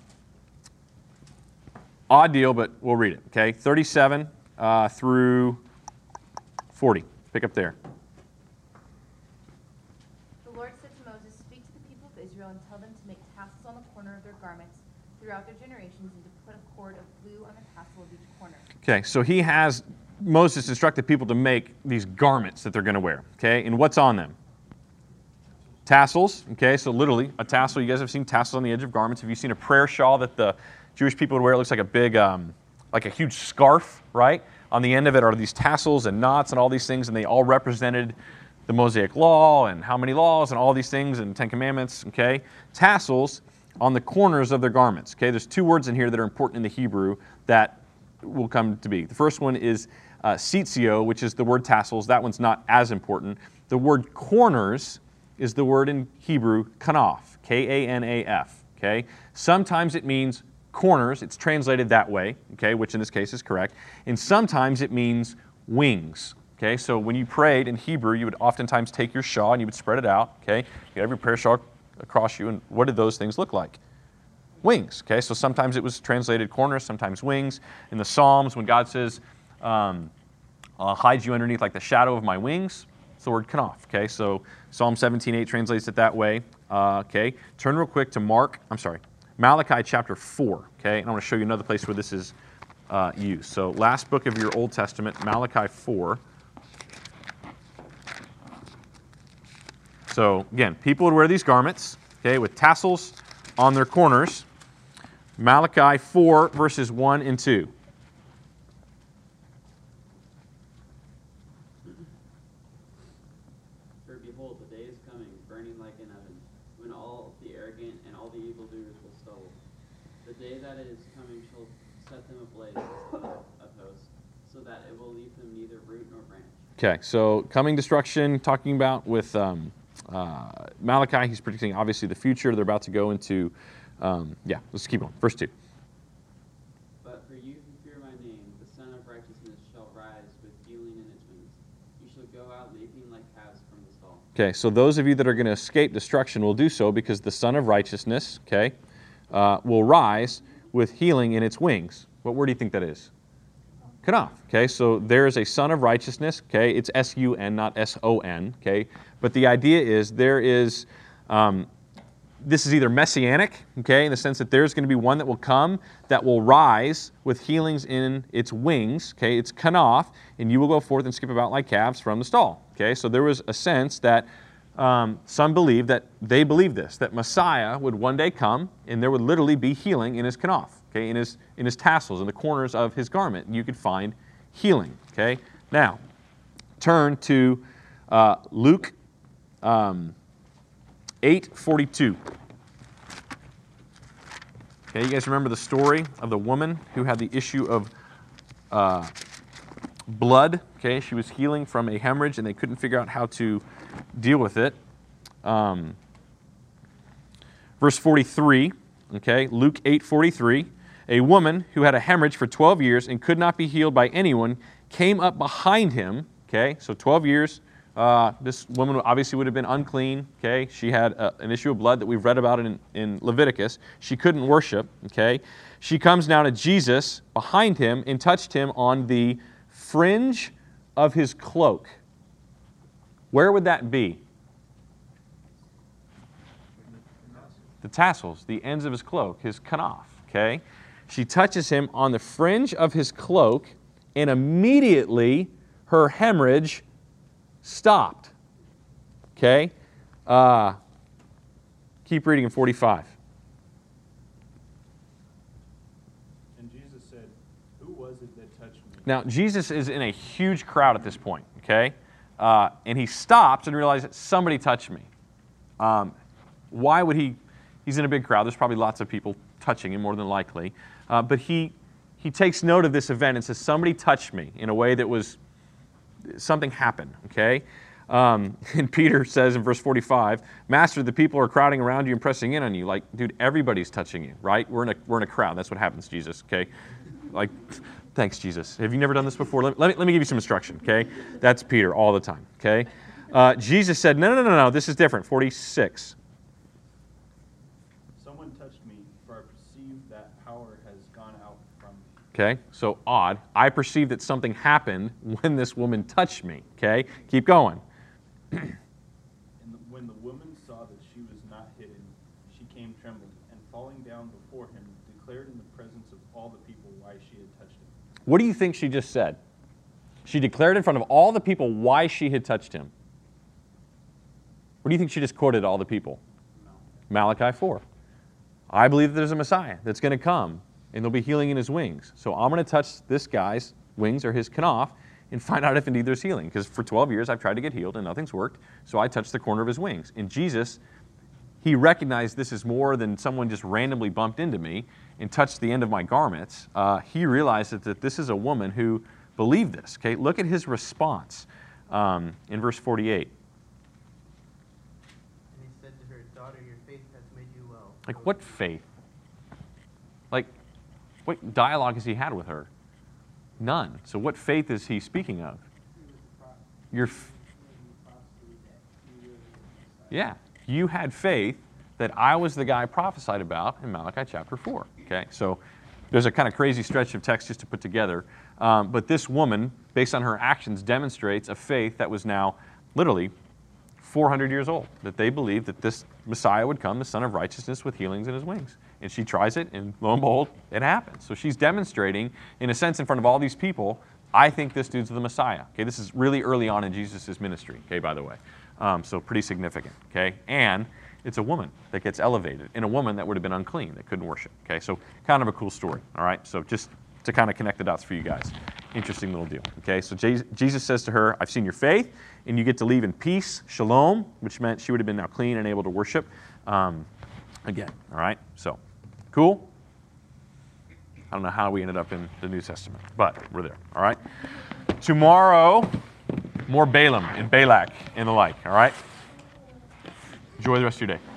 odd deal, but we'll read it. Okay, thirty-seven uh, through forty. Pick up there. The Lord said to Moses, speak to the people of Israel and tell them to make tassels on the corner of their garments throughout their generations and to put a cord of blue on the tassel of each corner. Okay, so he has, Moses instructed people to make these garments that they're going to wear. Okay, and what's on them? Tassels. Okay, so literally a tassel. You guys have seen tassels on the edge of garments. Have you seen a prayer shawl that the Jewish people would wear? It looks like a big, um, like a huge scarf, right? On the end of it are these tassels and knots and all these things, and they all represented the Mosaic Law and how many laws and all these things and Ten Commandments, okay? Tassels on the corners of their garments, okay? There's two words in here that are important in the Hebrew that will come to be. The first one is uh, sitio, which is the word tassels. That one's not as important. The word corners is the word in Hebrew kanaf, K A N A F, okay? Sometimes it means corners. It's translated that way, okay, which in this case is correct. And sometimes it means wings. Okay, so when you prayed in Hebrew, you would oftentimes take your shawl and you would spread it out. Okay, you had every prayer shawl across you, and what did those things look like? Wings. Okay, so sometimes it was translated corners, sometimes wings. In the Psalms, when God says, um, "I'll hide you underneath like the shadow of my wings," it's the word kanaf. Okay, so Psalm seventeen eight translates it that way. Uh, okay, turn real quick to Mark. I'm sorry, Malachi chapter four, okay? And I want to show you another place where this is uh, used. So last book of your Old Testament, Malachi four. So again, people would wear these garments, okay, with tassels on their corners. Malachi four, verses one and two. For behold, the day is coming, burning like an oven, when all the arrogant and all the evildoers will stumble. The day that it is coming shall set them ablaze, says the Lord of hosts, so that it will leave them neither root nor branch. Okay, so coming destruction, talking about with um, uh, Malachi, he's predicting obviously the future. They're about to go into, um, yeah, let's keep going. Verse two. But for you who fear my name, the Son of Righteousness shall rise with healing in its wings. You shall go out leaping like calves from the stall. Okay, so those of you that are going to escape destruction will do so because the Son of Righteousness, okay, uh, will rise with healing in its wings. What word do you think that is? Kanaf. Okay, so there is a Son of Righteousness. Okay, it's S U N, not S O N. Okay, but the idea is there is, um, this is either messianic, okay, in the sense that there's going to be one that will come that will rise with healings in its wings. Okay, it's kanaf, and you will go forth and skip about like calves from the stall. Okay, so there was a sense that um, some believe that they believe this, that Messiah would one day come, and there would literally be healing in his kanaf. Okay, in his in his tassels, in the corners of his garment, you could find healing. Okay, now turn to uh, Luke um, eight forty-two. Okay, you guys remember the story of the woman who had the issue of uh, blood. Okay, she was healing from a hemorrhage, and they couldn't figure out how to deal with it. Um, verse forty-three. Okay, Luke eight forty-three. A woman who had a hemorrhage for twelve years and could not be healed by anyone came up behind him. Okay, so twelve years. Uh, this woman obviously would have been unclean. Okay, she had a, an issue of blood that we've read about in, in Leviticus. She couldn't worship. Okay, she comes now to Jesus behind him and touched him on the fringe of his cloak. Where would that be? The tassels, the ends of his cloak, his kanaf. Okay. She touches him on the fringe of his cloak, and immediately her hemorrhage stopped. Okay? Uh, keep reading in forty-five. And Jesus said, "Who was it that touched me?" Now, Jesus is in a huge crowd at this point. Okay? Uh, and he stops and realizes, somebody touched me. Um, why would he? He's in a big crowd. There's probably lots of people touching him, more than likely. Uh, but he he takes note of this event and says, somebody touched me in a way that was, something happened, okay? Um, and Peter says in verse forty-five, Master, the people are crowding around you and pressing in on you. Like, dude, everybody's touching you, right? We're in a, we're in a crowd. That's what happens, Jesus, okay? Like, thanks, Jesus. Have you never done this before? Let, let, me, let me give you some instruction, okay? That's Peter all the time, okay? Uh, Jesus said, no, no, no, no, this is different. forty-six. Someone touched me, for I perceive that power has gone out from me. Okay, so odd. I perceive that something happened when this woman touched me. Okay, keep going. And the, when the woman saw that she was not hidden, she came trembling, and falling down before him, declared in the presence of all the people why she had touched him. What do you think she just said? She declared in front of all the people why she had touched him. What do you think she just quoted to all the people? No. Malachi four. I believe that there's a Messiah that's going to come, and there'll be healing in his wings. So I'm going to touch this guy's wings, or his kanaf, and find out if indeed there's healing. Because for twelve years I've tried to get healed and nothing's worked, so I touched the corner of his wings. And Jesus, he recognized this is more than someone just randomly bumped into me and touched the end of my garments. Uh, he realized that, that this is a woman who believed this. Okay, look at his response um, in verse forty-eight. And he said to her, Daughter, your faith has made you well. Like, what faith? Like, what dialogue has he had with her? None. So what faith is he speaking of? Your f- yeah. You had faith that I was the guy prophesied about in Malachi chapter four. Okay, so there's a kind of crazy stretch of text just to put together. Um, but this woman, based on her actions, demonstrates a faith that was now literally four hundred years old, that they believed that this Messiah would come, the Son of Righteousness, with healings in his wings. And she tries it, and lo and behold, it happens. So she's demonstrating, in a sense, in front of all these people, I think this dude's the Messiah. Okay, this is really early on in Jesus' ministry, okay, by the way. Um, so pretty significant, okay? And it's a woman that gets elevated, and a woman that would have been unclean, that couldn't worship, okay? So kind of a cool story, all right? So just to kind of connect the dots for you guys. Interesting little deal, okay? So Jesus says to her, I've seen your faith, and you get to leave in peace, shalom, which meant she would have been now clean and able to worship um, again, all right? So, cool? I don't know how we ended up in the New Testament, but we're there, all right? Tomorrow, more Balaam and Balak and the like, all right? Enjoy the rest of your day.